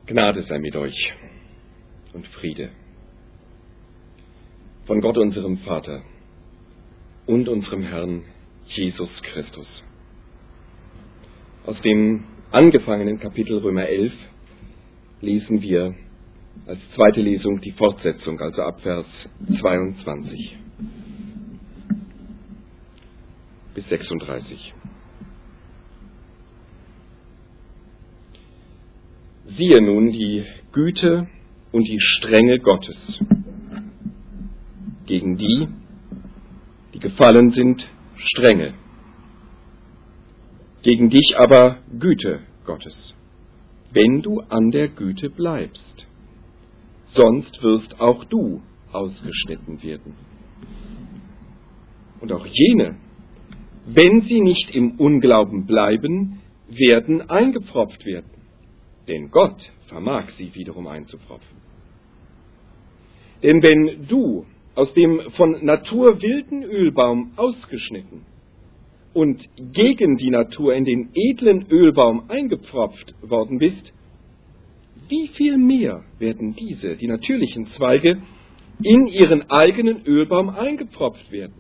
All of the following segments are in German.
Gnade sei mit euch und Friede von Gott, unserem Vater und unserem Herrn Jesus Christus. Aus dem angefangenen Kapitel Römer 11 lesen wir als zweite Lesung die Fortsetzung, also ab Vers 22 bis 36. Siehe nun die Güte und die Strenge Gottes gegen die, die gefallen sind, Strenge, gegen dich aber Güte Gottes, wenn du an der Güte bleibst, sonst wirst auch du ausgeschnitten werden. Und auch jene, wenn sie nicht im Unglauben bleiben, werden eingepfropft werden. Denn Gott vermag sie wiederum einzupfropfen. Denn wenn du aus dem von Natur wilden Ölbaum ausgeschnitten und gegen die Natur in den edlen Ölbaum eingepfropft worden bist, wie viel mehr werden diese, die natürlichen Zweige, in ihren eigenen Ölbaum eingepfropft werden?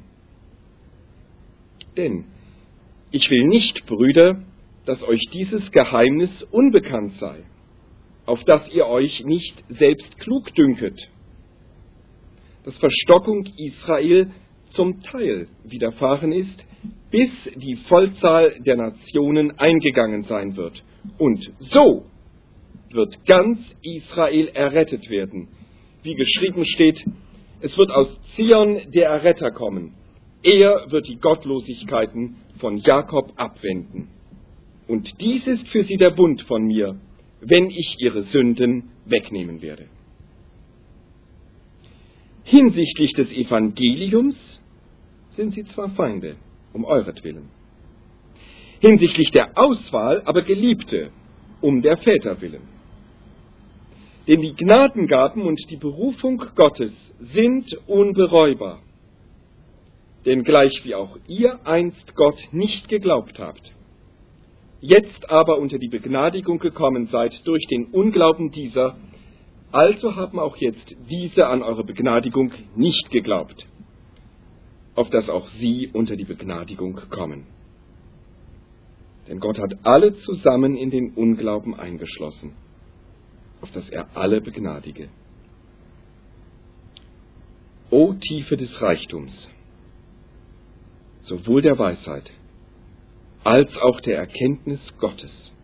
Denn ich will nicht, Brüder, dass euch dieses Geheimnis unbekannt sei, auf dass ihr euch nicht selbst klug dünket, dass Verstockung Israel zum Teil widerfahren ist, bis die Vollzahl der Nationen eingegangen sein wird. Und so wird ganz Israel errettet werden. Wie geschrieben steht, es wird aus Zion der Erretter kommen. Er wird die Gottlosigkeiten von Jakob abwenden. Und dies ist für sie der Bund von mir, wenn ich ihre Sünden wegnehmen werde. Hinsichtlich des Evangeliums sind sie zwar Feinde, um euretwillen. Hinsichtlich der Auswahl aber Geliebte, um der Väter willen. Denn die Gnadengaben und die Berufung Gottes sind unbereubar. Denn gleich wie auch ihr einst Gott nicht geglaubt habt, jetzt aber unter die Begnadigung gekommen seid durch den Unglauben dieser, also haben auch jetzt diese an eure Begnadigung nicht geglaubt, auf dass auch sie unter die Begnadigung kommen. Denn Gott hat alle zusammen in den Unglauben eingeschlossen, auf dass er alle begnadige. O Tiefe des Reichtums, sowohl der Weisheit als auch der Erkenntnis Gottes.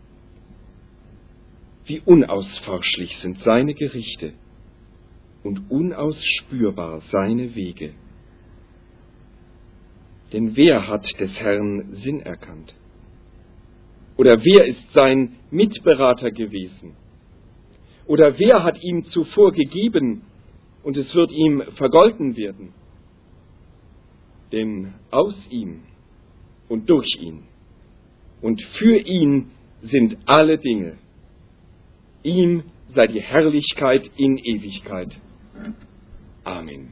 Wie unausforschlich sind seine Gerichte und unausspürbar seine Wege. Denn wer hat des Herrn Sinn erkannt? Oder wer ist sein Mitberater gewesen? Oder wer hat ihm zuvor gegeben und es wird ihm vergolten werden? Denn aus ihm und durch ihn und für ihn sind alle Dinge. Ihm sei die Herrlichkeit in Ewigkeit. Amen.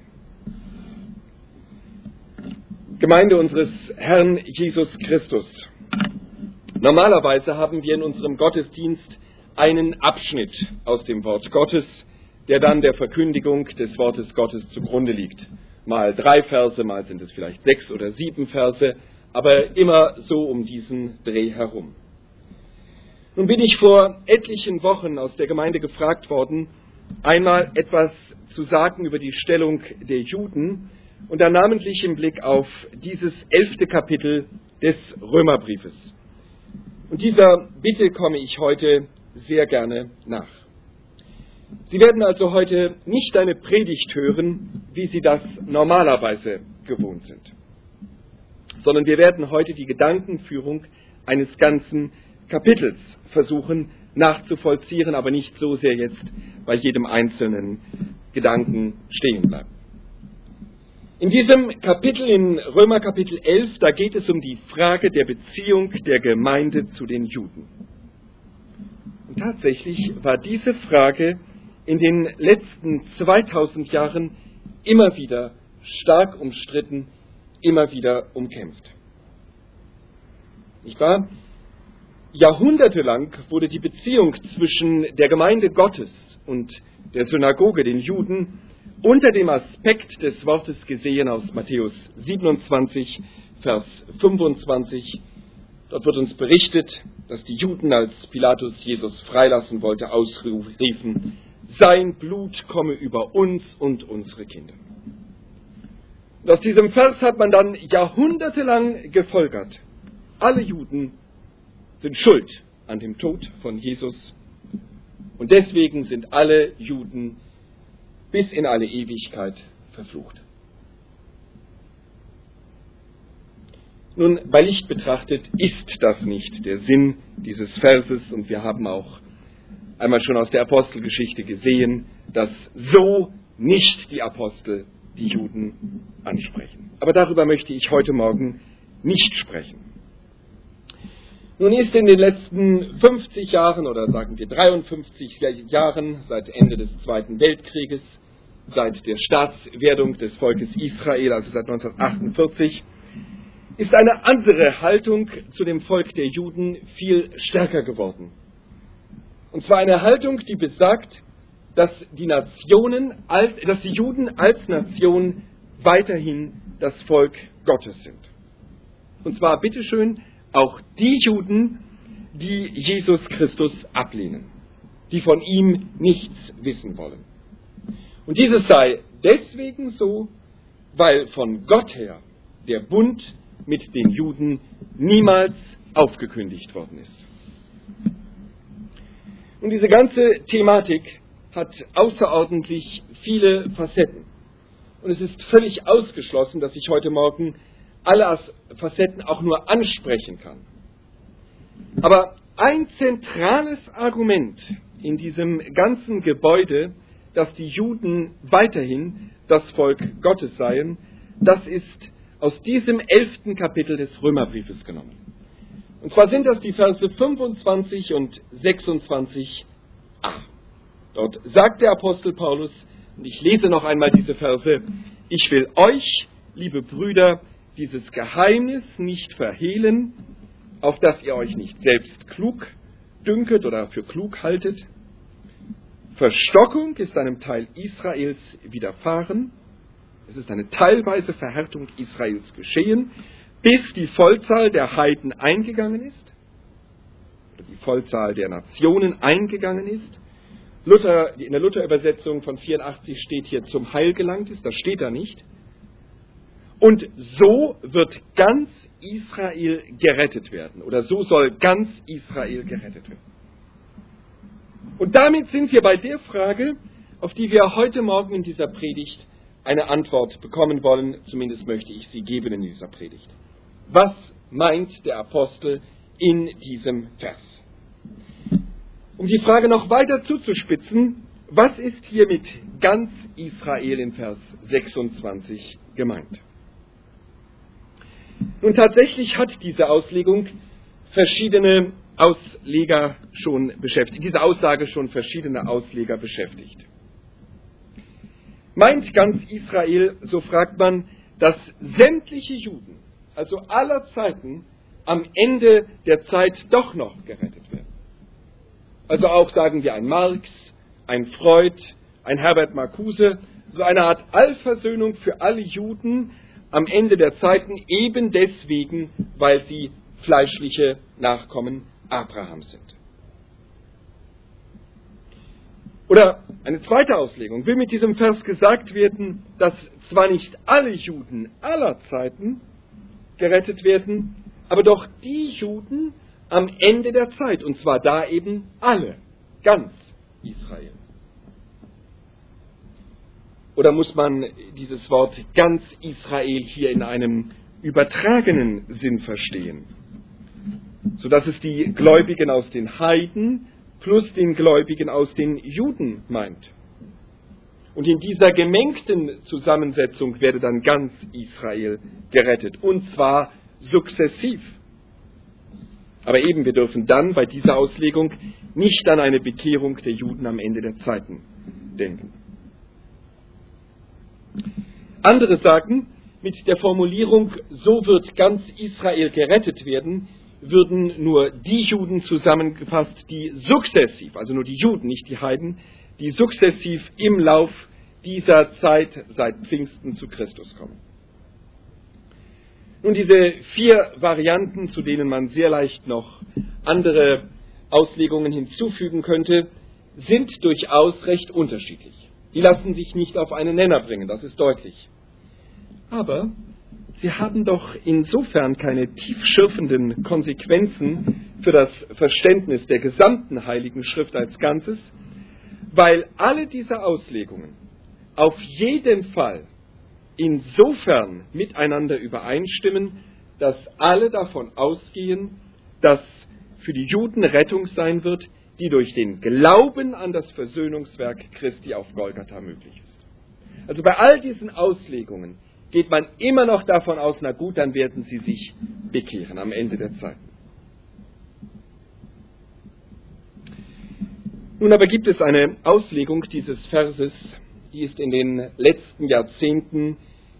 Gemeinde unseres Herrn Jesus Christus. Normalerweise haben wir in unserem Gottesdienst einen Abschnitt aus dem Wort Gottes, der dann der Verkündigung des Wortes Gottes zugrunde liegt. Mal 3 Verse, mal sind es vielleicht 6 oder 7 Verse, aber immer so um diesen Dreh herum. Nun bin ich vor etlichen Wochen aus der Gemeinde gefragt worden, einmal etwas zu sagen über die Stellung der Juden und dann namentlich im Blick auf dieses 11. Kapitel des Römerbriefes. Und dieser Bitte komme ich heute sehr gerne nach. Sie werden also heute nicht eine Predigt hören, wie Sie das normalerweise gewohnt sind, sondern wir werden heute die Gedankenführung eines ganzen Kapitels versuchen nachzuvollziehen, aber nicht so sehr jetzt bei jedem einzelnen Gedanken stehen bleiben. In diesem Kapitel, in Römer Kapitel 11, da geht es um die Frage der Beziehung der Gemeinde zu den Juden. Und tatsächlich war diese Frage in den letzten 2000 Jahren immer wieder stark umstritten, immer wieder umkämpft. Nicht wahr? Jahrhundertelang wurde die Beziehung zwischen der Gemeinde Gottes und der Synagoge, den Juden, unter dem Aspekt des Wortes gesehen aus Matthäus 27, Vers 25. Dort wird uns berichtet, dass die Juden, als Pilatus Jesus freilassen wollte, ausriefen: Sein Blut komme über uns und unsere Kinder. Und aus diesem Vers hat man dann jahrhundertelang gefolgert: Alle Juden sind schuld an dem Tod von Jesus und deswegen sind alle Juden bis in alle Ewigkeit verflucht. Nun, bei Licht betrachtet ist das nicht der Sinn dieses Verses und wir haben auch einmal schon aus der Apostelgeschichte gesehen, dass so nicht die Apostel die Juden ansprechen. Aber darüber möchte ich heute Morgen nicht sprechen. Nun ist in den letzten 50 Jahren oder sagen wir 53 Jahren seit Ende des Zweiten Weltkrieges, seit der Staatswerdung des Volkes Israel, also seit 1948, ist eine andere Haltung zu dem Volk der Juden viel stärker geworden. Und zwar eine Haltung, die besagt, dass die Juden als Nation weiterhin das Volk Gottes sind. Und zwar, bitteschön, auch die Juden, die Jesus Christus ablehnen, die von ihm nichts wissen wollen. Und dieses sei deswegen so, weil von Gott her der Bund mit den Juden niemals aufgekündigt worden ist. Und diese ganze Thematik hat außerordentlich viele Facetten. Und es ist völlig ausgeschlossen, dass ich heute Morgen alle Facetten auch nur ansprechen kann. Aber ein zentrales Argument in diesem ganzen Gebäude, dass die Juden weiterhin das Volk Gottes seien, das ist aus diesem 11. Kapitel des Römerbriefes genommen. Und zwar sind das die Verse 25 und 26a. Dort sagt der Apostel Paulus, und ich lese noch einmal diese Verse: Ich will euch, liebe Brüder, dieses Geheimnis nicht verhehlen, auf dass ihr euch nicht selbst klug dünket oder für klug haltet. Verstockung ist einem Teil Israels widerfahren. Es ist eine teilweise Verhärtung Israels geschehen, bis die Vollzahl der Heiden eingegangen ist, oder die Vollzahl der Nationen eingegangen ist. In der Luther-Übersetzung von 84 steht hier zum Heil gelangt ist, das steht da nicht. Und so wird ganz Israel gerettet werden, oder so soll ganz Israel gerettet werden. Und damit sind wir bei der Frage, auf die wir heute Morgen in dieser Predigt eine Antwort bekommen wollen, zumindest möchte ich sie geben in dieser Predigt. Was meint der Apostel in diesem Vers? Um die Frage noch weiter zuzuspitzen, was ist hier mit ganz Israel in Vers 26 gemeint? Nun, tatsächlich hat diese Auslegung verschiedene Ausleger schon beschäftigt, diese Aussage schon verschiedene Ausleger beschäftigt. Meint ganz Israel, so fragt man, dass sämtliche Juden, also aller Zeiten, am Ende der Zeit doch noch gerettet werden? Also auch, sagen wir, ein Marx, ein Freud, ein Herbert Marcuse, so eine Art Allversöhnung für alle Juden am Ende der Zeiten, eben deswegen, weil sie fleischliche Nachkommen Abrahams sind. Oder eine zweite Auslegung: Will mit diesem Vers gesagt werden, dass zwar nicht alle Juden aller Zeiten gerettet werden, aber doch die Juden am Ende der Zeit, und zwar da eben alle, ganz Israel. Oder muss man dieses Wort ganz Israel hier in einem übertragenen Sinn verstehen, sodass es die Gläubigen aus den Heiden plus den Gläubigen aus den Juden meint? Und in dieser gemengten Zusammensetzung werde dann ganz Israel gerettet, und zwar sukzessiv. Aber eben, wir dürfen dann bei dieser Auslegung nicht an eine Bekehrung der Juden am Ende der Zeiten denken. Andere sagen, mit der Formulierung, so wird ganz Israel gerettet werden, würden nur die Juden zusammengefasst, die sukzessiv, also nur die Juden, nicht die Heiden, die sukzessiv im Lauf dieser Zeit seit Pfingsten zu Christus kommen. Nun, diese 4 Varianten, zu denen man sehr leicht noch andere Auslegungen hinzufügen könnte, sind durchaus recht unterschiedlich. Die lassen sich nicht auf einen Nenner bringen, das ist deutlich. Aber sie haben doch insofern keine tiefschürfenden Konsequenzen für das Verständnis der gesamten Heiligen Schrift als Ganzes, weil alle diese Auslegungen auf jeden Fall insofern miteinander übereinstimmen, dass alle davon ausgehen, dass für die Juden Rettung sein wird, die durch den Glauben an das Versöhnungswerk Christi auf Golgatha möglich ist. Also bei all diesen Auslegungen geht man immer noch davon aus, na gut, dann werden sie sich bekehren am Ende der Zeit. Nun aber gibt es eine Auslegung dieses Verses, die ist in den letzten Jahrzehnten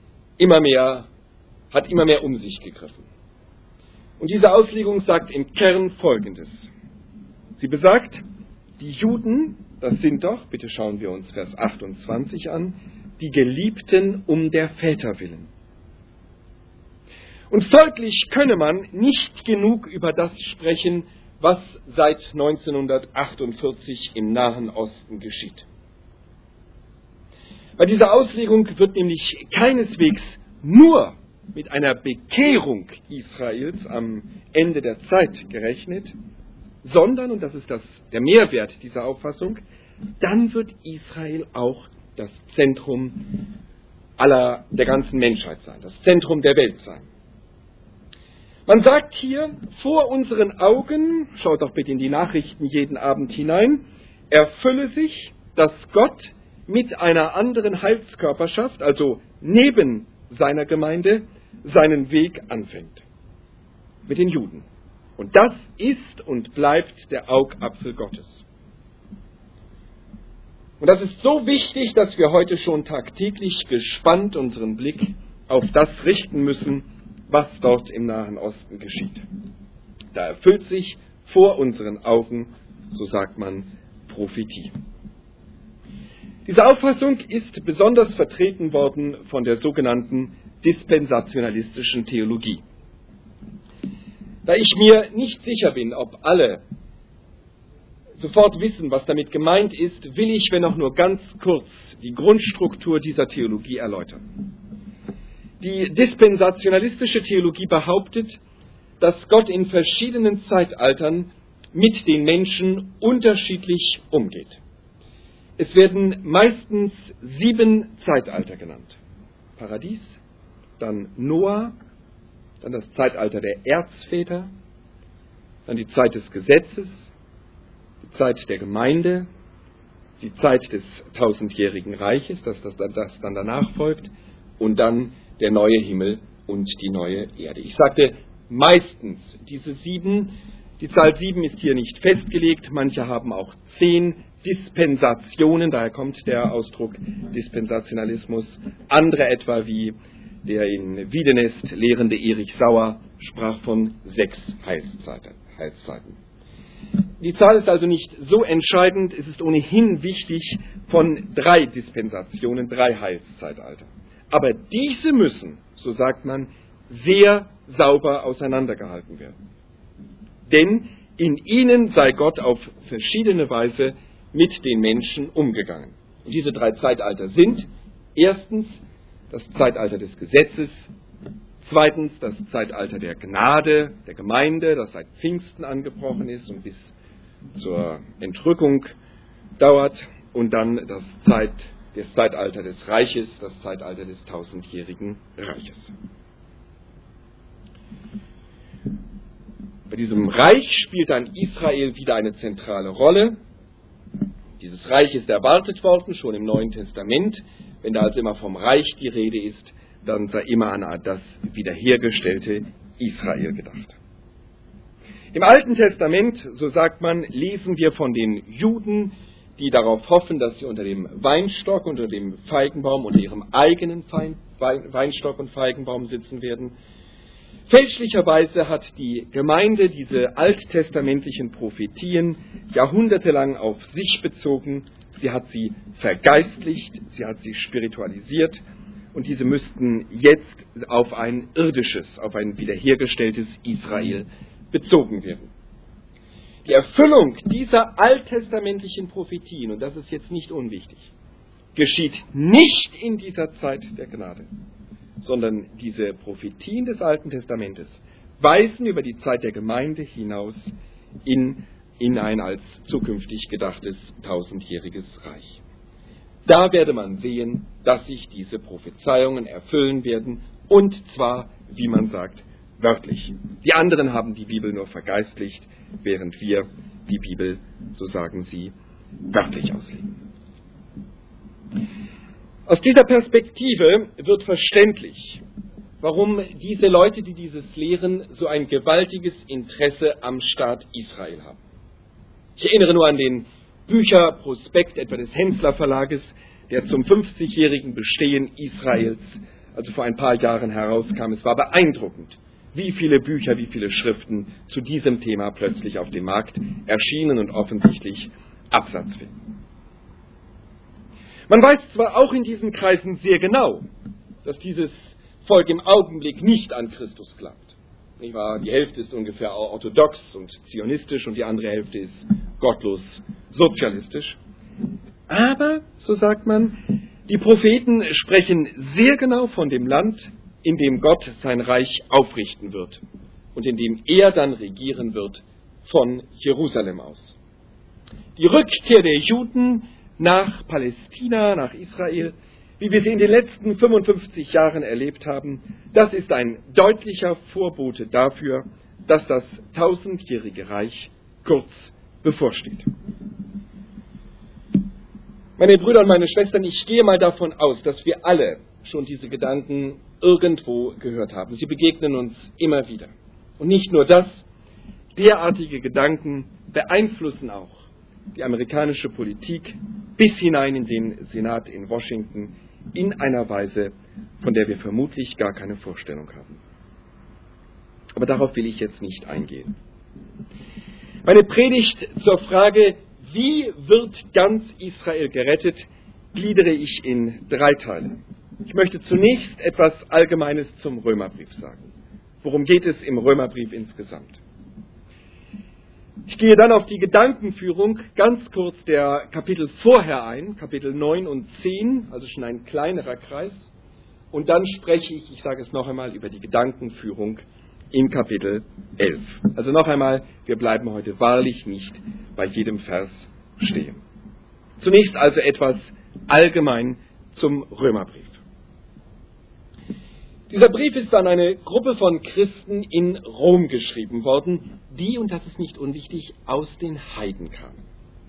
hat immer mehr um sich gegriffen. Und diese Auslegung sagt im Kern Folgendes. Sie besagt, die Juden, das sind doch, bitte schauen wir uns Vers 28 an, die Geliebten um der Väter willen. Und folglich könne man nicht genug über das sprechen, was seit 1948 im Nahen Osten geschieht. Bei dieser Auslegung wird nämlich keineswegs nur mit einer Bekehrung Israels am Ende der Zeit gerechnet, sondern, und das ist der Mehrwert dieser Auffassung, dann wird Israel auch das Zentrum der ganzen Menschheit sein, das Zentrum der Welt sein. Man sagt hier, vor unseren Augen, schaut doch bitte in die Nachrichten jeden Abend hinein, erfülle sich, dass Gott mit einer anderen Heilskörperschaft, also neben seiner Gemeinde, seinen Weg anfängt. Mit den Juden. Und das ist und bleibt der Augapfel Gottes. Und das ist so wichtig, dass wir heute schon tagtäglich gespannt unseren Blick auf das richten müssen, was dort im Nahen Osten geschieht. Da erfüllt sich vor unseren Augen, so sagt man, Prophetie. Diese Auffassung ist besonders vertreten worden von der sogenannten dispensationalistischen Theologie. Da ich mir nicht sicher bin, ob alle sofort wissen, was damit gemeint ist, will ich, wenn auch nur ganz kurz, die Grundstruktur dieser Theologie erläutern. Die dispensationalistische Theologie behauptet, dass Gott in verschiedenen Zeitaltern mit den Menschen unterschiedlich umgeht. Es werden meistens 7 Zeitalter genannt. Paradies, dann Noah, dann das Zeitalter der Erzväter, dann die Zeit des Gesetzes, die Zeit der Gemeinde, die Zeit des 1000-jährigen Reiches, das dann danach folgt, und dann der neue Himmel und die neue Erde. Ich sagte meistens diese 7, die Zahl 7 ist hier nicht festgelegt, manche haben auch 10 Dispensationen, daher kommt der Ausdruck Dispensationalismus. Andere etwa wie der in Wiedenest lehrende Erich Sauer sprach von 6 Heilszeiten. Die Zahl ist also nicht so entscheidend, es ist ohnehin wichtig von 3 Dispensationen, 3 Heilszeitalter. Aber diese müssen, so sagt man, sehr sauber auseinandergehalten werden. Denn in ihnen sei Gott auf verschiedene Weise mit den Menschen umgegangen. Und diese 3 Zeitalter sind erstens das Zeitalter des Gesetzes, zweitens das Zeitalter der Gnade, der Gemeinde, das seit Pfingsten angebrochen ist und bis zur Entrückung dauert, und dann das Zeitalter des Reiches, das Zeitalter des 1000-jährigen Reiches. Bei diesem Reich spielt dann Israel wieder eine zentrale Rolle. Dieses Reich ist erwartet worden, schon im Neuen Testament. Wenn da also immer vom Reich die Rede ist, dann sei immer an das wiederhergestellte Israel gedacht. Im Alten Testament, so sagt man, lesen wir von den Juden, die darauf hoffen, dass sie unter dem Weinstock, unter dem Feigenbaum, unter ihrem eigenen Weinstock und Feigenbaum sitzen werden. Fälschlicherweise hat die Gemeinde diese alttestamentlichen Prophetien jahrhundertelang auf sich bezogen. Sie hat sie vergeistlicht, sie hat sie spiritualisiert und diese müssten jetzt auf ein irdisches, auf ein wiederhergestelltes Israel bezogen werden. Die Erfüllung dieser alttestamentlichen Prophetien, und das ist jetzt nicht unwichtig, geschieht nicht in dieser Zeit der Gnade, sondern diese Prophetien des Alten Testamentes weisen über die Zeit der Gemeinde hinaus in ein als zukünftig gedachtes tausendjähriges Reich. Da werde man sehen, dass sich diese Prophezeiungen erfüllen werden, und zwar, wie man sagt, wörtlich. Die anderen haben die Bibel nur vergeistlicht, während wir die Bibel, so sagen sie, wörtlich auslegen. Aus dieser Perspektive wird verständlich, warum diese Leute, die dieses lehren, so ein gewaltiges Interesse am Staat Israel haben. Ich erinnere nur an den Bücherprospekt etwa des Hensler Verlages, der zum 50-jährigen Bestehen Israels, also vor ein paar Jahren herauskam. Es war beeindruckend, wie viele Bücher, wie viele Schriften zu diesem Thema plötzlich auf dem Markt erschienen und offensichtlich Absatz finden. Man weiß zwar auch in diesen Kreisen sehr genau, dass dieses Volk im Augenblick nicht an Christus glaubt. Nicht wahr? Die Hälfte ist ungefähr orthodox und zionistisch und die andere Hälfte ist gottlos sozialistisch. Aber, so sagt man, die Propheten sprechen sehr genau von dem Land, in dem Gott sein Reich aufrichten wird und in dem er dann regieren wird von Jerusalem aus. Die Rückkehr der Juden nach Palästina, nach Israel, wie wir sie in den letzten 55 Jahren erlebt haben, das ist ein deutlicher Vorbote dafür, dass das tausendjährige Reich kurz bevorsteht. Meine Brüder und meine Schwestern, ich gehe mal davon aus, dass wir alle schon diese Gedanken irgendwo gehört haben. Sie begegnen uns immer wieder. Und nicht nur das, derartige Gedanken beeinflussen auch die amerikanische Politik bis hinein in den Senat in Washington in einer Weise, von der wir vermutlich gar keine Vorstellung haben. Aber darauf will ich jetzt nicht eingehen. Meine Predigt zur Frage, wie wird ganz Israel gerettet, gliedere ich in 3 Teile. Ich möchte zunächst etwas Allgemeines zum Römerbrief sagen. Worum geht es im Römerbrief insgesamt? Ich gehe dann auf die Gedankenführung ganz kurz der Kapitel vorher ein, Kapitel 9 und 10, also schon ein kleinerer Kreis. Und dann spreche ich sage es noch einmal, über die Gedankenführung in Kapitel 11. Also noch einmal, wir bleiben heute wahrlich nicht bei jedem Vers stehen. Zunächst also etwas allgemein zum Römerbrief. Dieser Brief ist an eine Gruppe von Christen in Rom geschrieben worden, die, und das ist nicht unwichtig, aus den Heiden kamen.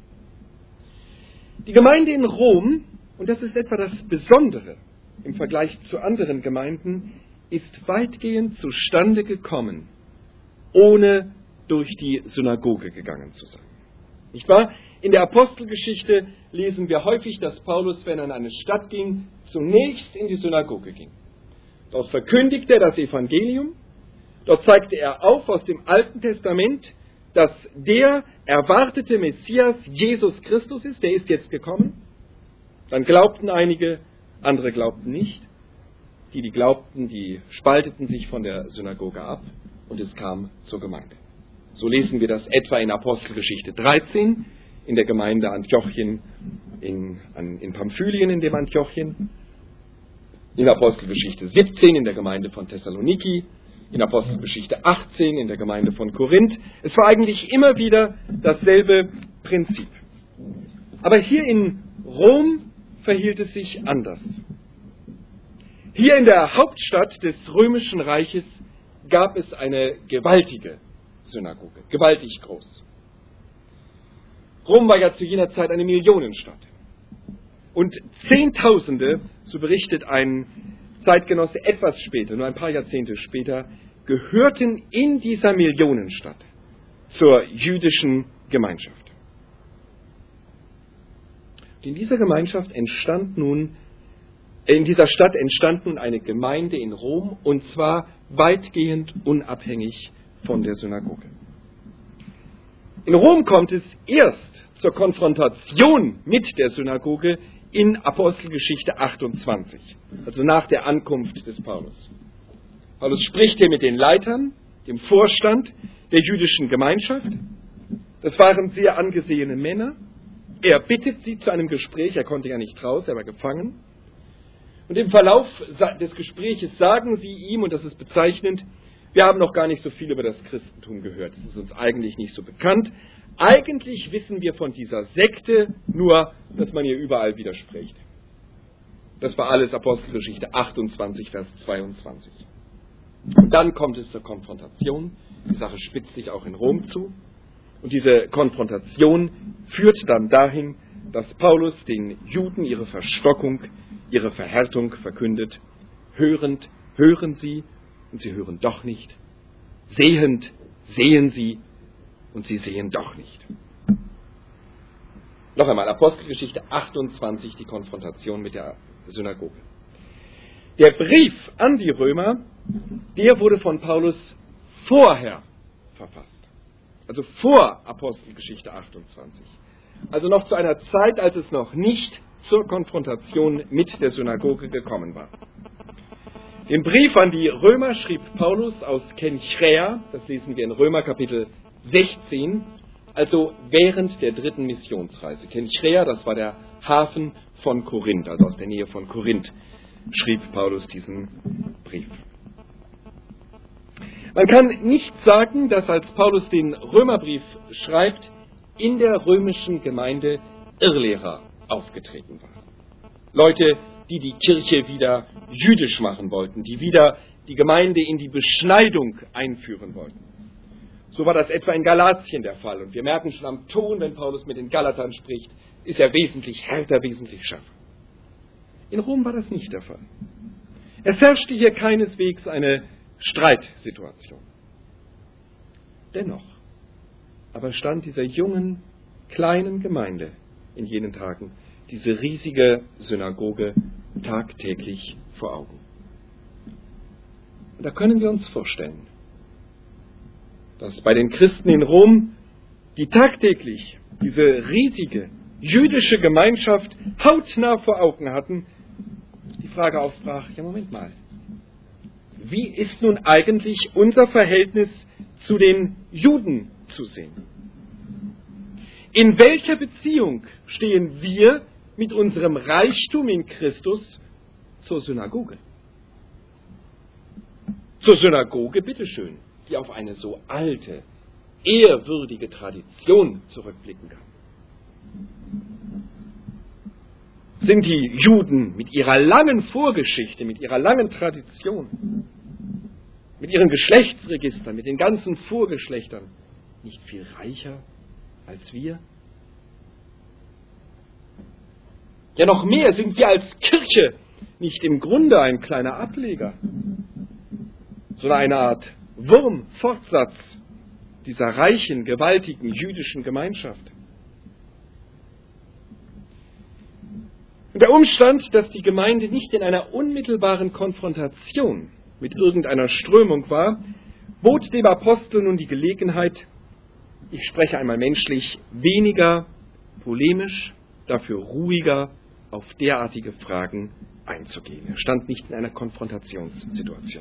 Die Gemeinde in Rom, und das ist etwa das Besondere im Vergleich zu anderen Gemeinden, ist weitgehend zustande gekommen, ohne durch die Synagoge gegangen zu sein. Nicht wahr? In der Apostelgeschichte lesen wir häufig, dass Paulus, wenn er in eine Stadt ging, zunächst in die Synagoge ging. Dort verkündigte er das Evangelium, dort zeigte er auf aus dem Alten Testament, dass der erwartete Messias Jesus Christus ist, der ist jetzt gekommen. Dann glaubten einige, andere glaubten nicht. Die glaubten, die spalteten sich von der Synagoge ab und es kam zur Gemeinde. So lesen wir das etwa in Apostelgeschichte 13, in der Gemeinde Antiochien, in Pamphylien, in dem Antiochien, in Apostelgeschichte 17 in der Gemeinde von Thessaloniki, in Apostelgeschichte 18 in der Gemeinde von Korinth. Es war eigentlich immer wieder dasselbe Prinzip. Aber hier in Rom verhielt es sich anders. Hier in der Hauptstadt des Römischen Reiches gab es eine gewaltige Synagoge, gewaltig groß. Rom war ja zu jener Zeit eine Millionenstadt. Und Zehntausende, so berichtet ein Zeitgenosse etwas später, nur ein paar Jahrzehnte später, gehörten in dieser Millionenstadt zur jüdischen Gemeinschaft. Und in dieser Gemeinschaft entstand nun In dieser Stadt entstand nun eine Gemeinde in Rom, und zwar weitgehend unabhängig von der Synagoge. In Rom kommt es erst zur Konfrontation mit der Synagoge in Apostelgeschichte 28, also nach der Ankunft des Paulus. Paulus spricht hier mit den Leitern, dem Vorstand der jüdischen Gemeinschaft. Das waren sehr angesehene Männer. Er bittet sie zu einem Gespräch, er konnte ja nicht raus, er war gefangen. Und im Verlauf des Gespräches sagen sie ihm, und das ist bezeichnend, wir haben noch gar nicht so viel über das Christentum gehört, das ist uns eigentlich nicht so bekannt. Eigentlich wissen wir von dieser Sekte nur, dass man ihr überall widerspricht. Das war alles Apostelgeschichte 28, Vers 22. Und dann kommt es zur Konfrontation. Die Sache spitzt sich auch in Rom zu. Und diese Konfrontation führt dann dahin, dass Paulus den Juden ihre Verstockung, ihre Verhärtung verkündet. Hörend hören sie und sie hören doch nicht. Sehend sehen sie und sie sehen doch nicht. Noch einmal, Apostelgeschichte 28, die Konfrontation mit der Synagoge. Der Brief an die Römer, der wurde von Paulus vorher verfasst. Also vor Apostelgeschichte 28. Also noch zu einer Zeit, als es noch nicht zur Konfrontation mit der Synagoge gekommen war. Den Brief an die Römer schrieb Paulus aus Kenchrea, das lesen wir in Römer Kapitel 16, also während der 3. Missionsreise. Kenchrea, das war der Hafen von Korinth, also aus der Nähe von Korinth, schrieb Paulus diesen Brief. Man kann nicht sagen, dass als Paulus den Römerbrief schreibt, in der römischen Gemeinde Irrlehrer aufgetreten waren. Leute, die die Kirche wieder jüdisch machen wollten, die wieder die Gemeinde in die Beschneidung einführen wollten. So war das etwa in Galatien der Fall. Und wir merken schon am Ton, wenn Paulus mit den Galatern spricht, ist er wesentlich härter, wesentlich schärfer. In Rom war das nicht der Fall. Es herrschte hier keineswegs eine Streitsituation. Dennoch aber stand dieser jungen, kleinen Gemeinde in jenen Tagen diese riesige Synagoge tagtäglich vor Augen. Und da können wir uns vorstellen, dass bei den Christen in Rom, die tagtäglich diese riesige jüdische Gemeinschaft hautnah vor Augen hatten, die Frage aufbrach, ja Moment mal, wie ist nun eigentlich unser Verhältnis zu den Juden zu sehen? In welcher Beziehung stehen wir mit unserem Reichtum in Christus zur Synagoge? Zur Synagoge, bitteschön, die auf eine so alte, ehrwürdige Tradition zurückblicken kann. Sind die Juden mit ihrer langen Vorgeschichte, mit ihrer langen Tradition, mit ihren Geschlechtsregistern, mit den ganzen Vorgeschlechtern nicht viel reicher als wir? Ja, noch mehr, sind wir als Kirche nicht im Grunde ein kleiner Ableger, sondern eine Art Wurmfortsatz dieser reichen, gewaltigen jüdischen Gemeinschaft. Und der Umstand, dass die Gemeinde nicht in einer unmittelbaren Konfrontation mit irgendeiner Strömung war, bot dem Apostel nun die Gelegenheit, ich spreche einmal menschlich, weniger polemisch, dafür ruhiger auf derartige Fragen einzugehen. Er stand nicht in einer Konfrontationssituation.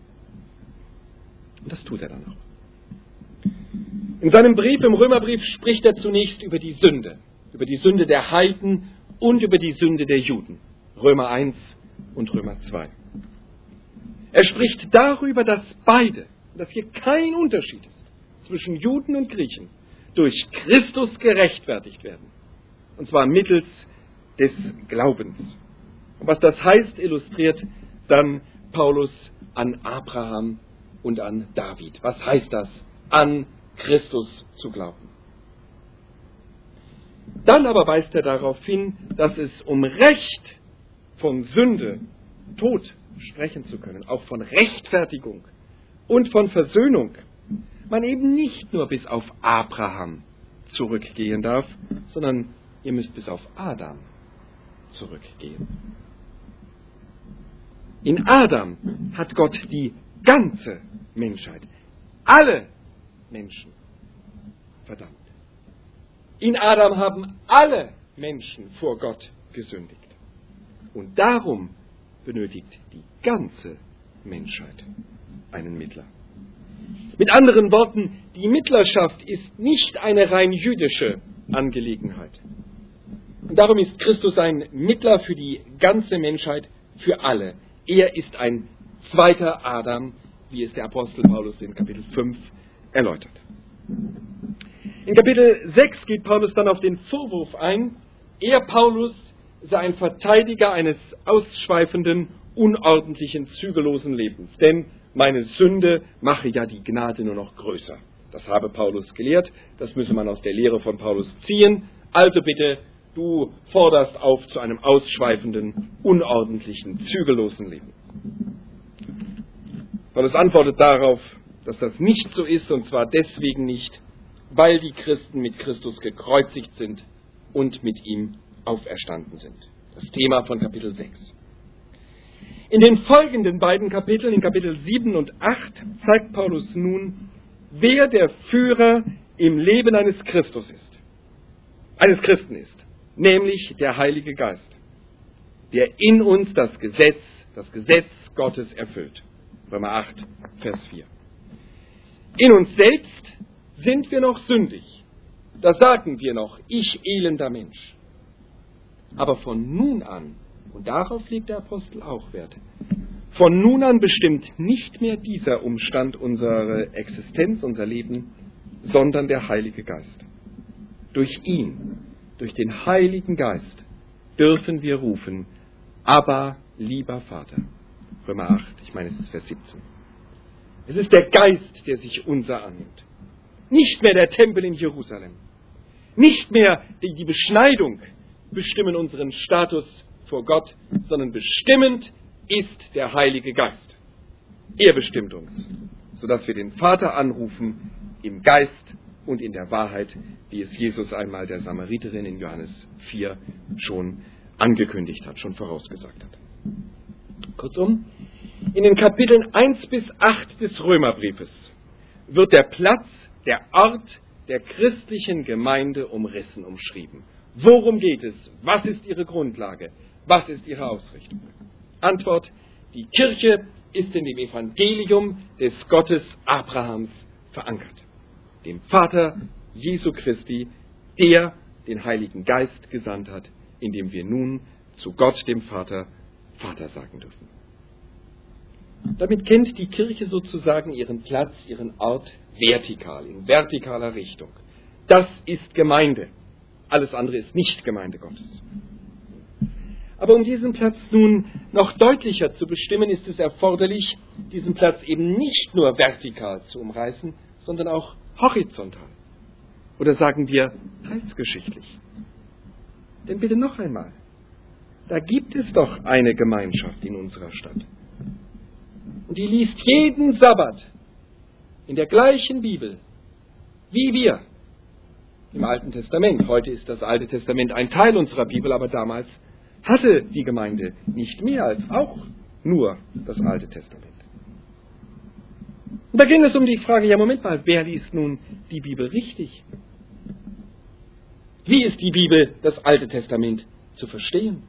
Und das tut er dann auch. In seinem Brief, im Römerbrief, spricht er zunächst über die Sünde der Heiden und über die Sünde der Juden. Römer 1 und Römer 2. Er spricht darüber, dass beide, dass hier kein Unterschied ist zwischen Juden und Griechen, durch Christus gerechtfertigt werden. Und zwar mittels des Glaubens. Und was das heißt, illustriert dann Paulus an Abraham und an David. Was heißt das, an Christus zu glauben? Dann aber weist er darauf hin, dass es um Recht von Sünde, Tod sprechen zu können, auch von Rechtfertigung und von Versöhnung, man eben nicht nur bis auf Abraham zurückgehen darf, sondern ihr müsst bis auf Adam zurückgehen. In Adam hat Gott die ganze Menschheit, alle Menschen verdammt. In Adam haben alle Menschen vor Gott gesündigt. Und darum benötigt die ganze Menschheit einen Mittler. Mit anderen Worten, die Mittlerschaft ist nicht eine rein jüdische Angelegenheit. Und darum ist Christus ein Mittler für die ganze Menschheit, für alle. Er ist ein zweiter Adam, wie es der Apostel Paulus in Kapitel 5 erläutert. In Kapitel 6 geht Paulus dann auf den Vorwurf ein, er, Paulus, sei ein Verteidiger eines ausschweifenden, unordentlichen, zügellosen Lebens. Denn meine Sünde mache ja die Gnade nur noch größer. Das habe Paulus gelehrt, das müsse man aus der Lehre von Paulus ziehen. Also bitte, du forderst auf zu einem ausschweifenden, unordentlichen, zügellosen Leben. Paulus antwortet darauf, dass das nicht so ist, und zwar deswegen nicht, weil die Christen mit Christus gekreuzigt sind und mit ihm auferstanden sind. Das Thema von Kapitel 6. In den folgenden beiden Kapiteln, in Kapitel 7 und 8, zeigt Paulus nun, wer der Führer im Leben eines Christen ist, nämlich der Heilige Geist, der in uns das Gesetz Gottes erfüllt. Römer 8, Vers 4. In uns selbst sind wir noch sündig. Da sagen wir noch, ich elender Mensch. Aber von nun an, und darauf legt der Apostel auch Wert, von nun an bestimmt nicht mehr dieser Umstand unsere Existenz, unser Leben, sondern der Heilige Geist. Durch ihn, durch den Heiligen Geist, dürfen wir rufen, Abba, lieber Vater. Römer 8, ich meine, es ist Vers 17. Es ist der Geist, der sich unser annimmt. Nicht mehr der Tempel in Jerusalem. Nicht mehr die Beschneidung bestimmen unseren Status vor Gott, sondern bestimmend ist der Heilige Geist. Er bestimmt uns, sodass wir den Vater anrufen im Geist und in der Wahrheit, wie es Jesus einmal der Samariterin in Johannes 4 schon angekündigt hat, schon vorausgesagt hat. Kurzum, in den Kapiteln 1 bis 8 des Römerbriefes wird der Platz, der Ort der christlichen Gemeinde umrissen, umschrieben. Worum geht es? Was ist ihre Grundlage? Was ist ihre Ausrichtung? Antwort: Die Kirche ist in dem Evangelium des Gottes Abrahams verankert, dem Vater Jesu Christi, der den Heiligen Geist gesandt hat, indem wir nun zu Gott, dem Vater, Vater sagen dürfen. Damit kennt die Kirche sozusagen ihren Platz, ihren Ort vertikal, in vertikaler Richtung. Das ist Gemeinde. Alles andere ist nicht Gemeinde Gottes. Aber um diesen Platz nun noch deutlicher zu bestimmen, ist es erforderlich, diesen Platz eben nicht nur vertikal zu umreißen, sondern auch horizontal. Oder sagen wir heilsgeschichtlich. Denn bitte noch einmal, da gibt es doch eine Gemeinschaft in unserer Stadt. Und die liest jeden Sabbat in der gleichen Bibel wie wir im Alten Testament. Heute ist das Alte Testament ein Teil unserer Bibel, aber damals hatte die Gemeinde nicht mehr als auch nur das Alte Testament. Und da ging es um die Frage, ja Moment mal, wer liest nun die Bibel richtig? Wie ist die Bibel, das Alte Testament, zu verstehen?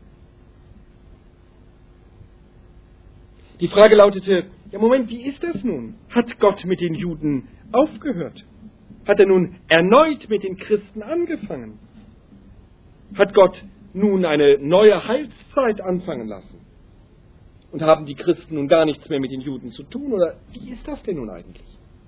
Die Frage lautete, ja Moment, wie ist das nun? Hat Gott mit den Juden aufgehört? Hat er nun erneut mit den Christen angefangen? Hat Gott nun eine neue Heilszeit anfangen lassen? Und haben die Christen nun gar nichts mehr mit den Juden zu tun? Oder wie ist das denn nun eigentlich?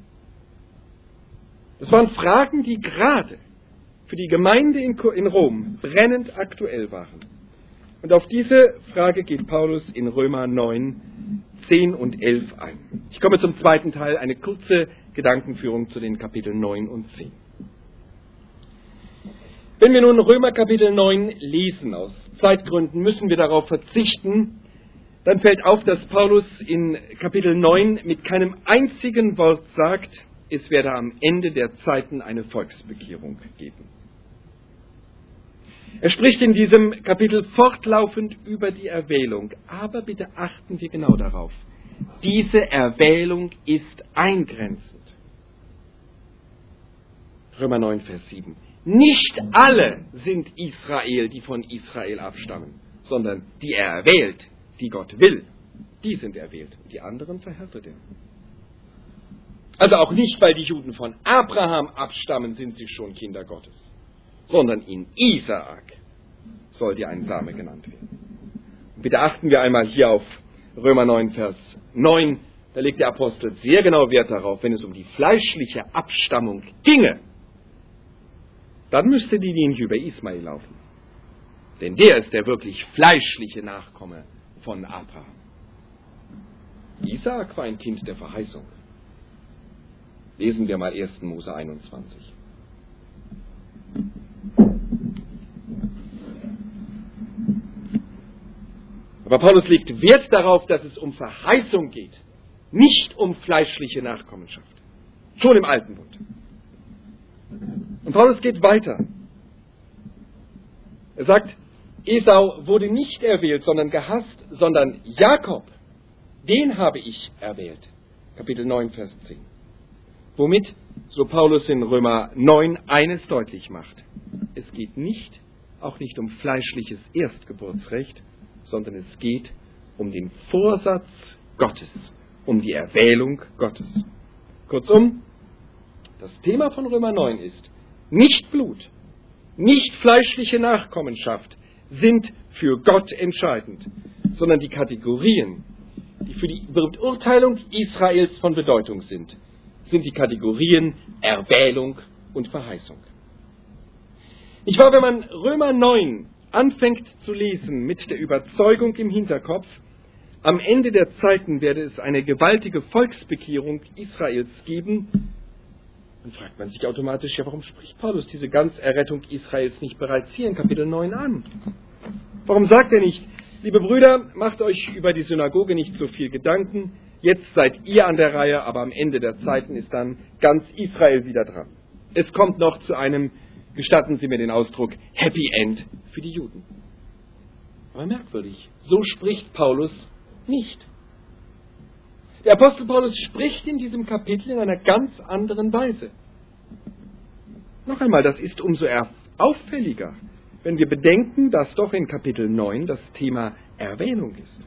Das waren Fragen, die gerade für die Gemeinde in Rom brennend aktuell waren. Und auf diese Frage geht Paulus in Römer 9, 10 und 11 ein. Ich komme zum zweiten Teil, eine kurze Gedankenführung zu den Kapiteln 9 und 10. Wenn wir nun Römer Kapitel 9 lesen, aus Zeitgründen müssen wir darauf verzichten, dann fällt auf, dass Paulus in Kapitel 9 mit keinem einzigen Wort sagt, es werde am Ende der Zeiten eine Volksbekehrung geben. Er spricht in diesem Kapitel fortlaufend über die Erwählung. Aber bitte achten wir genau darauf. Diese Erwählung ist eingrenzend. Römer 9, Vers 7. Nicht alle sind Israel, die von Israel abstammen, sondern die er erwählt, die Gott will, die sind erwählt. Die anderen verhärtet er. Also auch nicht, weil die Juden von Abraham abstammen, sind sie schon Kinder Gottes, sondern in Isaak soll dir ein Same genannt werden. Und bitte achten wir einmal hier auf Römer 9, Vers 9. Da legt der Apostel sehr genau Wert darauf, wenn es um die fleischliche Abstammung ginge, dann müsste die Linie über Ismael laufen. Denn der ist der wirklich fleischliche Nachkomme von Abraham. Isaak war ein Kind der Verheißung. Lesen wir mal 1. Mose 21. Aber Paulus legt Wert darauf, dass es um Verheißung geht, nicht um fleischliche Nachkommenschaft. Schon im Alten Bund. Und Paulus geht weiter. Er sagt, Esau wurde nicht erwählt, sondern gehasst, sondern Jakob, den habe ich erwählt. Kapitel 9, Vers 10. Womit, so Paulus in Römer 9, eines deutlich macht. Es geht nicht, auch nicht um fleischliches Erstgeburtsrecht, sondern es geht um den Vorsatz Gottes, um die Erwählung Gottes. Kurzum, das Thema von Römer 9 ist, nicht Blut, nicht fleischliche Nachkommenschaft sind für Gott entscheidend, sondern die Kategorien, die für die Beurteilung Israels von Bedeutung sind die Kategorien Erwählung und Verheißung. Nicht wahr, wenn man Römer 9 anfängt zu lesen mit der Überzeugung im Hinterkopf, am Ende der Zeiten werde es eine gewaltige Volksbekehrung Israels geben, dann fragt man sich automatisch, ja, warum spricht Paulus diese Ganzerrettung Israels nicht bereits hier in Kapitel 9 an? Warum sagt er nicht, liebe Brüder, macht euch über die Synagoge nicht so viel Gedanken, jetzt seid ihr an der Reihe, aber am Ende der Zeiten ist dann ganz Israel wieder dran. Es kommt noch zu einem, gestatten Sie mir den Ausdruck, Happy End für die Juden. Aber merkwürdig, so spricht Paulus nicht. Der Apostel Paulus spricht in diesem Kapitel in einer ganz anderen Weise. Noch einmal, das ist umso auffälliger, wenn wir bedenken, dass doch in Kapitel 9 das Thema Erwählung ist.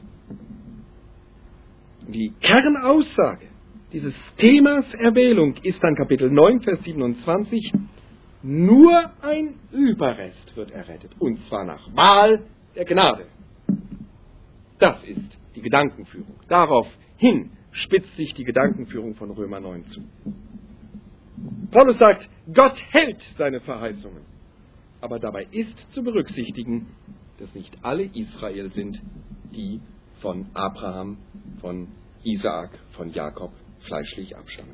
Die Kernaussage dieses Themas Erwählung ist dann Kapitel 9, Vers 27, nur ein Überrest wird errettet, und zwar nach Wahl der Gnade. Das ist die Gedankenführung. Daraufhin spitzt sich die Gedankenführung von Römer 9 zu. Paulus sagt, Gott hält seine Verheißungen, aber dabei ist zu berücksichtigen, dass nicht alle Israel sind, die von Abraham, von Isaak, von Jakob fleischlich abstammen.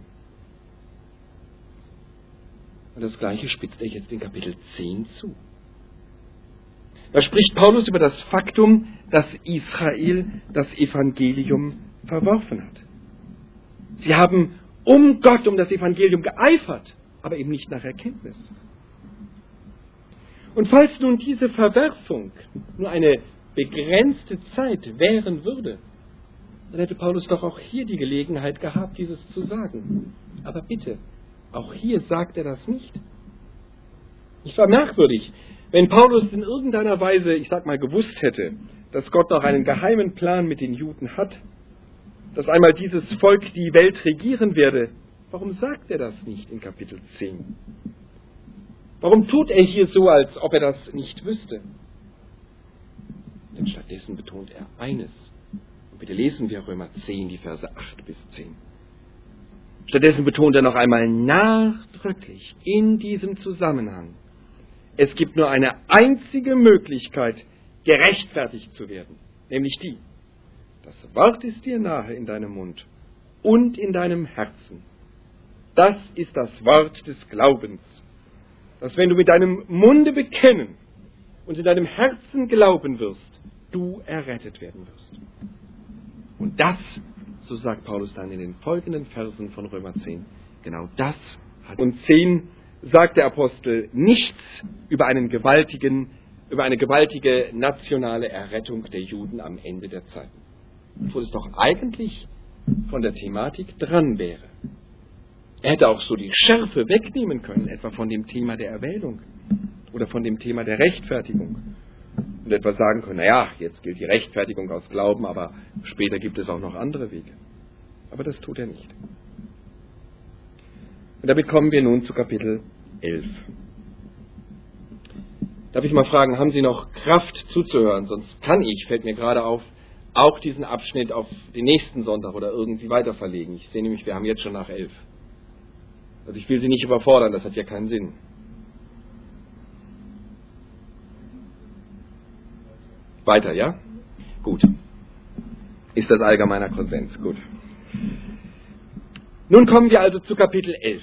Und das Gleiche spitzt er jetzt in Kapitel 10 zu. Da spricht Paulus über das Faktum, dass Israel das Evangelium verworfen hat. Sie haben um Gott, um das Evangelium geeifert, aber eben nicht nach Erkenntnis. Und falls nun diese Verwerfung nur eine begrenzte Zeit währen würde, dann hätte Paulus doch auch hier die Gelegenheit gehabt, dieses zu sagen. Aber bitte, auch hier sagt er das nicht. Es war merkwürdig, wenn Paulus in irgendeiner Weise, ich sag mal, gewusst hätte, dass Gott noch einen geheimen Plan mit den Juden hat, dass einmal dieses Volk die Welt regieren werde. Warum sagt er das nicht in Kapitel 10? Warum tut er hier so, als ob er das nicht wüsste? Denn stattdessen betont er eines. Und bitte lesen wir Römer 10, die Verse 8 bis 10. Stattdessen betont er noch einmal nachdrücklich in diesem Zusammenhang, es gibt nur eine einzige Möglichkeit, gerechtfertigt zu werden, nämlich die: Das Wort ist dir nahe in deinem Mund und in deinem Herzen. Das ist das Wort des Glaubens, dass wenn du mit deinem Munde bekennen und in deinem Herzen glauben wirst, du errettet werden wirst. Und das, so sagt Paulus dann in den folgenden Versen von Römer 10, genau das hat. Und 10 sagt der Apostel nichts über einen gewaltigen über eine gewaltige nationale Errettung der Juden am Ende der Zeiten. Obwohl es doch eigentlich von der Thematik dran wäre. Er hätte auch so die Schärfe wegnehmen können, etwa von dem Thema der Erwählung oder von dem Thema der Rechtfertigung. Und etwa sagen können, naja, jetzt gilt die Rechtfertigung aus Glauben, aber später gibt es auch noch andere Wege. Aber das tut er nicht. Und damit kommen wir nun zu Kapitel 11. Darf ich mal fragen, haben Sie noch Kraft zuzuhören? Sonst fällt mir gerade auf, auch diesen Abschnitt auf den nächsten Sonntag oder irgendwie weiter verlegen. Ich sehe nämlich, wir haben jetzt schon nach 11. Also ich will Sie nicht überfordern, das hat ja keinen Sinn. Weiter, ja? Gut. Ist das allgemeiner Konsens? Gut. Nun kommen wir also zu Kapitel 11.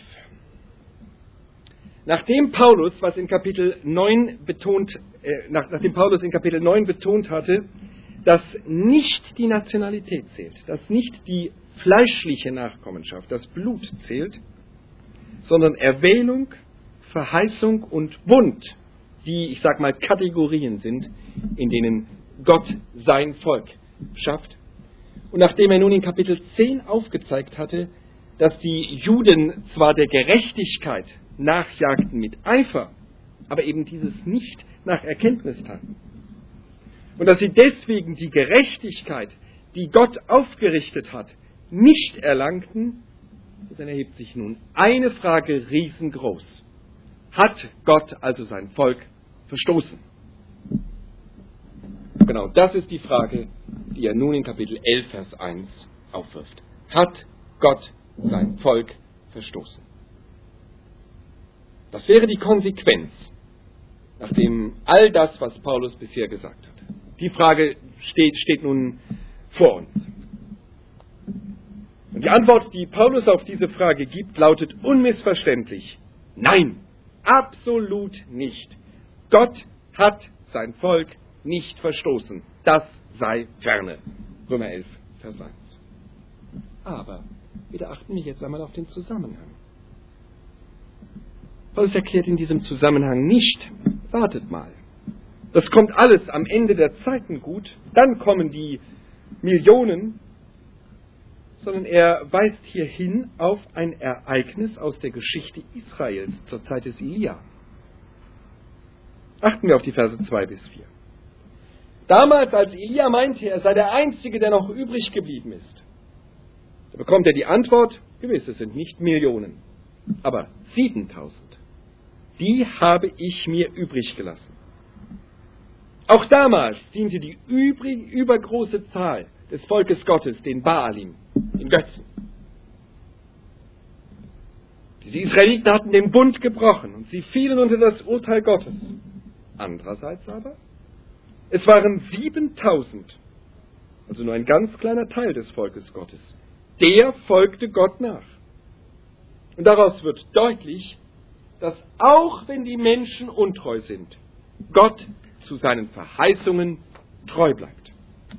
Nachdem Paulus in Kapitel 9 betont hatte, dass nicht die Nationalität zählt, dass nicht die fleischliche Nachkommenschaft, das Blut zählt, sondern Erwählung, Verheißung und Bund, die, ich sag mal, Kategorien sind, in denen Gott sein Volk schafft. Und nachdem er nun in Kapitel 10 aufgezeigt hatte, dass die Juden zwar der Gerechtigkeit nachjagten mit Eifer, aber eben dieses nicht nach Erkenntnis taten. Und dass sie deswegen die Gerechtigkeit, die Gott aufgerichtet hat, nicht erlangten, dann erhebt sich nun eine Frage riesengroß. Hat Gott also sein Volk verstoßen? Genau, das ist die Frage, die er nun in Kapitel 11, Vers 1 aufwirft. Hat Gott sein Volk verstoßen? Das wäre die Konsequenz, nachdem all das, was Paulus bisher gesagt hat. Die Frage steht nun vor uns. Und die Antwort, die Paulus auf diese Frage gibt, lautet unmissverständlich: Nein, absolut nicht. Gott hat sein Volk nicht verstoßen. Das sei ferne. Römer 11, Vers 1. Aber bitte achten wir jetzt einmal auf den Zusammenhang. Paulus erklärt in diesem Zusammenhang nicht, wartet mal, das kommt alles am Ende der Zeiten gut, dann kommen die Millionen, sondern er weist hier hin auf ein Ereignis aus der Geschichte Israels zur Zeit des Elia. Achten wir auf die Verse 2 bis 4. Damals, als Elia meinte, er sei der Einzige, der noch übrig geblieben ist, da bekommt er die Antwort, gewiss, es sind nicht Millionen, aber 7000. Die habe ich mir übrig gelassen. Auch damals diente die übergroße Zahl des Volkes Gottes den Baalim, den Götzen. Diese Israeliten hatten den Bund gebrochen und sie fielen unter das Urteil Gottes. Andererseits aber, es waren 7000, also nur ein ganz kleiner Teil des Volkes Gottes. Der folgte Gott nach. Und daraus wird deutlich, dass auch wenn die Menschen untreu sind, Gott zu seinen Verheißungen treu bleibt.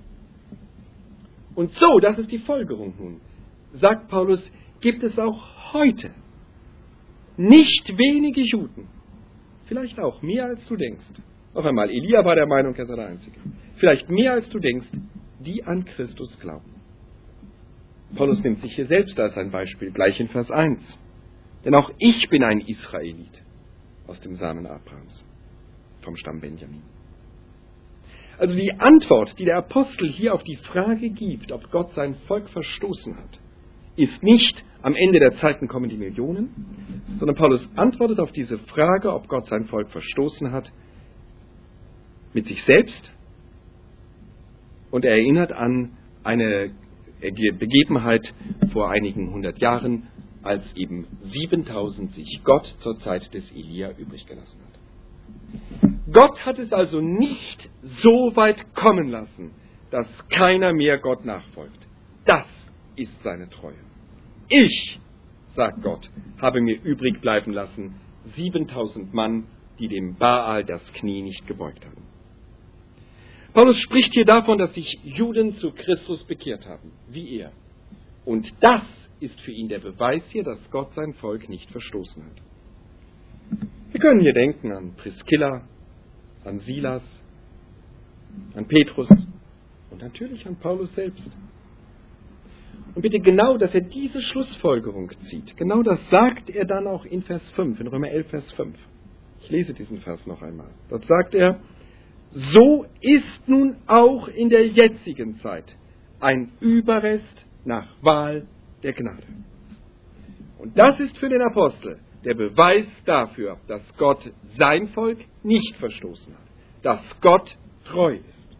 Und so, das ist die Folgerung nun, sagt Paulus, gibt es auch heute nicht wenige Juden, vielleicht auch mehr als du denkst. Noch einmal, Elia war der Meinung, er sei der Einzige. Vielleicht mehr als du denkst, die an Christus glauben. Paulus nimmt sich hier selbst als ein Beispiel, gleich in Vers 1. Denn auch ich bin ein Israelit aus dem Samen Abrahams, vom Stamm Benjamin. Also die Antwort, die der Apostel hier auf die Frage gibt, ob Gott sein Volk verstoßen hat, ist nicht, am Ende der Zeiten kommen die Millionen, sondern Paulus antwortet auf diese Frage, ob Gott sein Volk verstoßen hat, mit sich selbst, und er erinnert an eine Begebenheit vor einigen 100 Jahren, als eben 7000 sich Gott zur Zeit des Elia übrig gelassen hat. Gott hat es also nicht so weit kommen lassen, dass keiner mehr Gott nachfolgt. Das ist seine Treue. Ich, sagt Gott, habe mir übrig bleiben lassen 7000 Mann, die dem Baal das Knie nicht gebeugt haben. Paulus spricht hier davon, dass sich Juden zu Christus bekehrt haben, wie er. Und das ist für ihn der Beweis hier, dass Gott sein Volk nicht verstoßen hat. Wir können hier denken an Priskilla, an Silas, an Petrus und natürlich an Paulus selbst. Und bitte genau, dass er diese Schlussfolgerung zieht. Genau das sagt er dann auch in Vers 5, in Römer 11, Vers 5. Ich lese diesen Vers noch einmal. Dort sagt er, so ist nun auch in der jetzigen Zeit ein Überrest nach Wahl der Gnade. Und das ist für den Apostel der Beweis dafür, dass Gott sein Volk nicht verstoßen hat, dass Gott treu ist.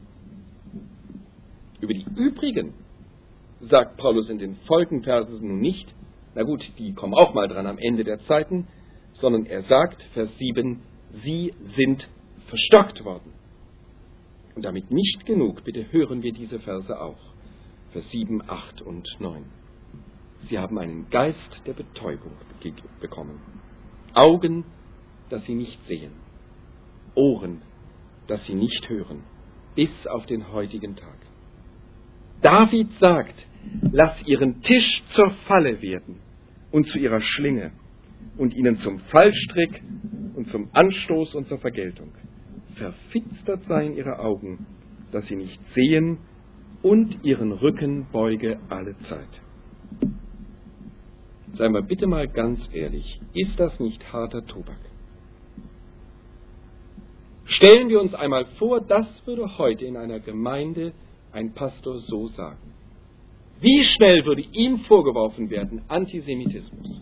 Über die übrigen sagt Paulus in den Folgenversen nun nicht, na gut, die kommen auch mal dran am Ende der Zeiten, sondern er sagt, Vers 7, sie sind verstockt worden. Und damit nicht genug, bitte hören wir diese Verse auch. Vers 7, 8 und 9. Sie haben einen Geist der Betäubung bekommen. Augen, dass sie nicht sehen. Ohren, dass sie nicht hören. Bis auf den heutigen Tag. David sagt, lass ihren Tisch zur Falle werden und zu ihrer Schlinge und ihnen zum Fallstrick und zum Anstoß und zur Vergeltung. Verfinstert seien ihre Augen, dass sie nicht sehen und ihren Rücken beuge alle Zeit. Seien wir bitte mal ganz ehrlich, ist das nicht harter Tobak? Stellen wir uns einmal vor, das würde heute in einer Gemeinde ein Pastor so sagen. Wie schnell würde ihm vorgeworfen werden, Antisemitismus?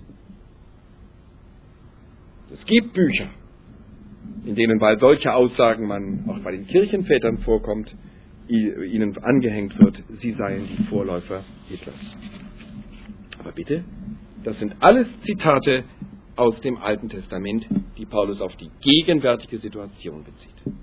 Es gibt Bücher, in denen, weil solche Aussagen man auch bei den Kirchenvätern vorkommt, ihnen angehängt wird, sie seien die Vorläufer Hitlers. Aber bitte, das sind alles Zitate aus dem Alten Testament, die Paulus auf die gegenwärtige Situation bezieht.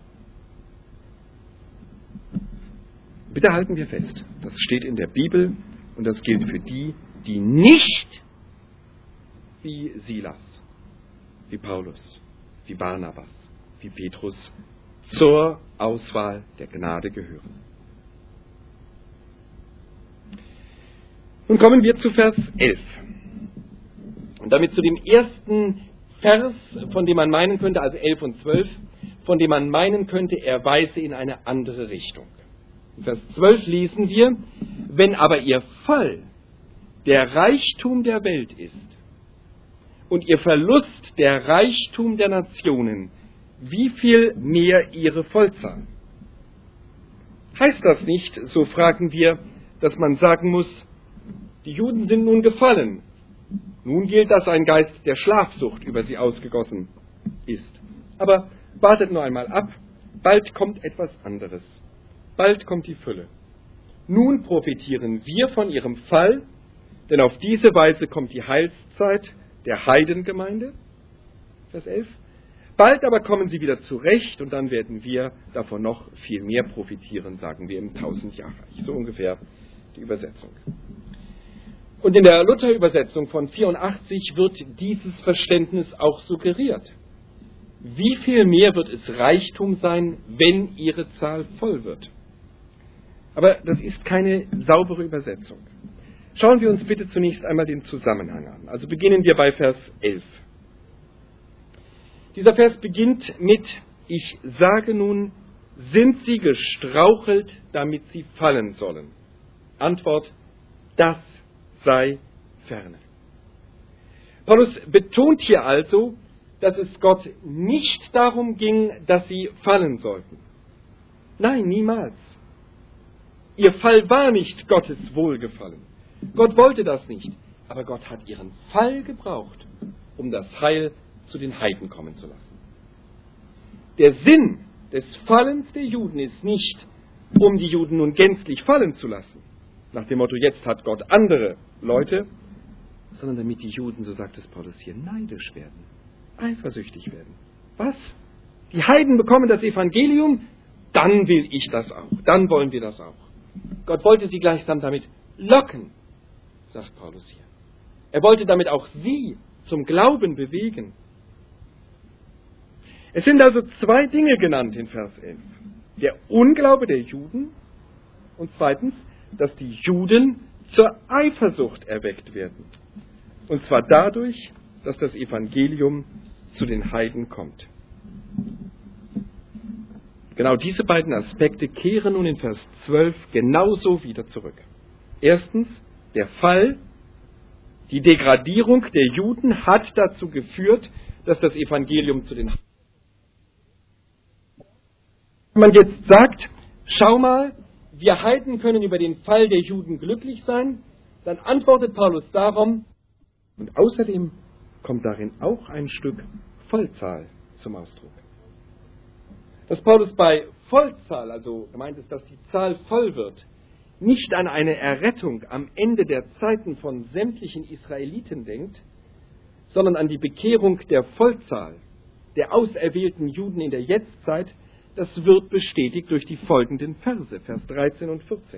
Bitte halten wir fest, das steht in der Bibel und das gilt für die, die nicht wie Silas, wie Paulus, wie Barnabas, wie Petrus zur Auswahl der Gnade gehören. Nun kommen wir zu Vers 11. Und damit zu dem ersten Vers, von dem man meinen könnte, also 11 und 12, von dem man meinen könnte, er weise in eine andere Richtung. In Vers 12 lesen wir, wenn aber ihr Fall der Reichtum der Welt ist und ihr Verlust der Reichtum der Nationen, wie viel mehr ihre Vollzahl? Heißt das nicht, so fragen wir, dass man sagen muss, die Juden sind nun gefallen. Nun gilt, dass ein Geist der Schlafsucht über sie ausgegossen ist. Aber wartet nur einmal ab, bald kommt etwas anderes. Bald kommt die Fülle. Nun profitieren wir von ihrem Fall, denn auf diese Weise kommt die Heilszeit der Heidengemeinde. Vers 11. Bald aber kommen sie wieder zurecht und dann werden wir davon noch viel mehr profitieren, sagen wir im 1000-Jahr-Reich. So ungefähr die Übersetzung. Und in der Luther-Übersetzung von 84 wird dieses Verständnis auch suggeriert. Wie viel mehr wird es Reichtum sein, wenn ihre Zahl voll wird? Aber das ist keine saubere Übersetzung. Schauen wir uns bitte zunächst einmal den Zusammenhang an. Also beginnen wir bei Vers 11. Dieser Vers beginnt mit, ich sage nun, sind sie gestrauchelt, damit sie fallen sollen? Antwort, das sei ferne. Paulus betont hier also, dass es Gott nicht darum ging, dass sie fallen sollten. Nein, niemals. Ihr Fall war nicht Gottes Wohlgefallen. Gott wollte das nicht, aber Gott hat ihren Fall gebraucht, um das Heil zu den Heiden kommen zu lassen. Der Sinn des Fallens der Juden ist nicht, um die Juden nun gänzlich fallen zu lassen, nach dem Motto, jetzt hat Gott andere Leute, sondern damit die Juden, so sagt es Paulus hier, neidisch werden, eifersüchtig werden. Was? Die Heiden bekommen das Evangelium? Dann will ich das auch, dann wollen wir das auch. Gott wollte sie gleichsam damit locken, sagt Paulus hier. Er wollte damit auch sie zum Glauben bewegen. Es sind also zwei Dinge genannt in Vers 11. Der Unglaube der Juden und zweitens, dass die Juden zur Eifersucht erweckt werden. Und zwar dadurch, dass das Evangelium zu den Heiden kommt. Genau diese beiden Aspekte kehren nun in Vers 12 genauso wieder zurück. Erstens, der Fall, die Degradierung der Juden hat dazu geführt, dass das Evangelium zu den Heiden. Wenn man jetzt sagt, schau mal, wir Heiden können über den Fall der Juden glücklich sein, dann antwortet Paulus darum, und außerdem kommt darin auch ein Stück Vollzahl zum Ausdruck. Dass Paulus bei Vollzahl, also gemeint ist, dass die Zahl voll wird, nicht an eine Errettung am Ende der Zeiten von sämtlichen Israeliten denkt, sondern an die Bekehrung der Vollzahl der auserwählten Juden in der Jetztzeit, das wird bestätigt durch die folgenden Verse, Vers 13 und 14.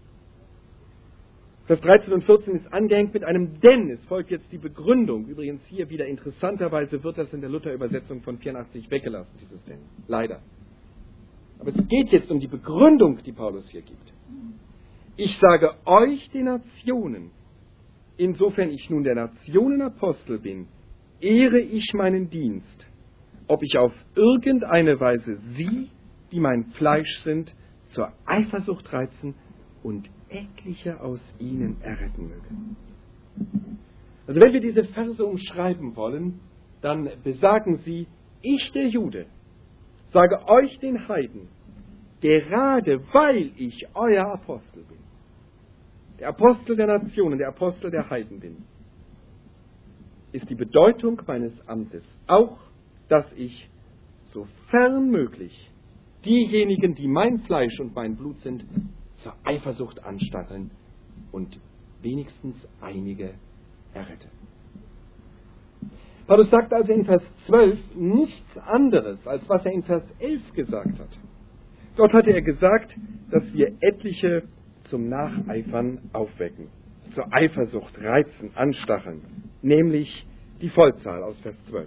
Vers 13 und 14 ist angehängt mit einem Denn. Es folgt jetzt die Begründung. Übrigens hier wieder interessanterweise wird das in der Luther-Übersetzung von 84 weggelassen, dieses Denn. Leider. Aber es geht jetzt um die Begründung, die Paulus hier gibt. Ich sage euch, den Nationen, insofern ich nun der Nationenapostel bin, ehre ich meinen Dienst, ob ich auf irgendeine Weise sie, die mein Fleisch sind, zur Eifersucht reizen und etliche aus ihnen erretten möge. Also wenn wir diese Verse umschreiben wollen, dann besagen sie, ich der Jude, sage euch den Heiden, gerade weil ich euer Apostel bin, der Apostel der Nationen, der Apostel der Heiden bin, ist die Bedeutung meines Amtes auch, dass ich, sofern möglich, diejenigen, die mein Fleisch und mein Blut sind, zur Eifersucht anstacheln und wenigstens einige errette. Paulus sagt also in Vers 12 nichts anderes, als was er in Vers 11 gesagt hat. Dort hatte er gesagt, dass wir etliche zum Nacheifern aufwecken, zur Eifersucht reizen, anstacheln, nämlich die Vollzahl aus Vers 12.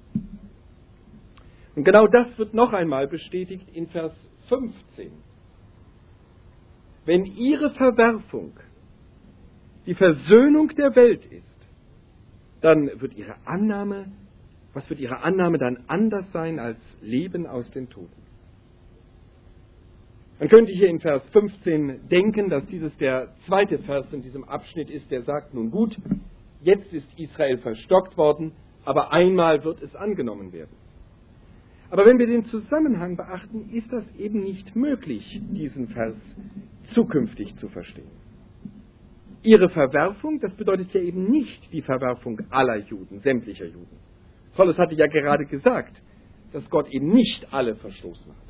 Und genau das wird noch einmal bestätigt in Vers 15. Wenn ihre Verwerfung die Versöhnung der Welt ist, dann wird ihre Annahme, was wird ihre Annahme dann anders sein als Leben aus den Toten? Man könnte hier in Vers 15 denken, dass dieses der zweite Vers in diesem Abschnitt ist, der sagt, nun gut, jetzt ist Israel verstockt worden, aber einmal wird es angenommen werden. Aber wenn wir den Zusammenhang beachten, ist das eben nicht möglich, diesen Vers zukünftig zu verstehen. Ihre Verwerfung, das bedeutet ja eben nicht die Verwerfung aller Juden, sämtlicher Juden. Paulus hatte ja gerade gesagt, dass Gott eben nicht alle verstoßen hat.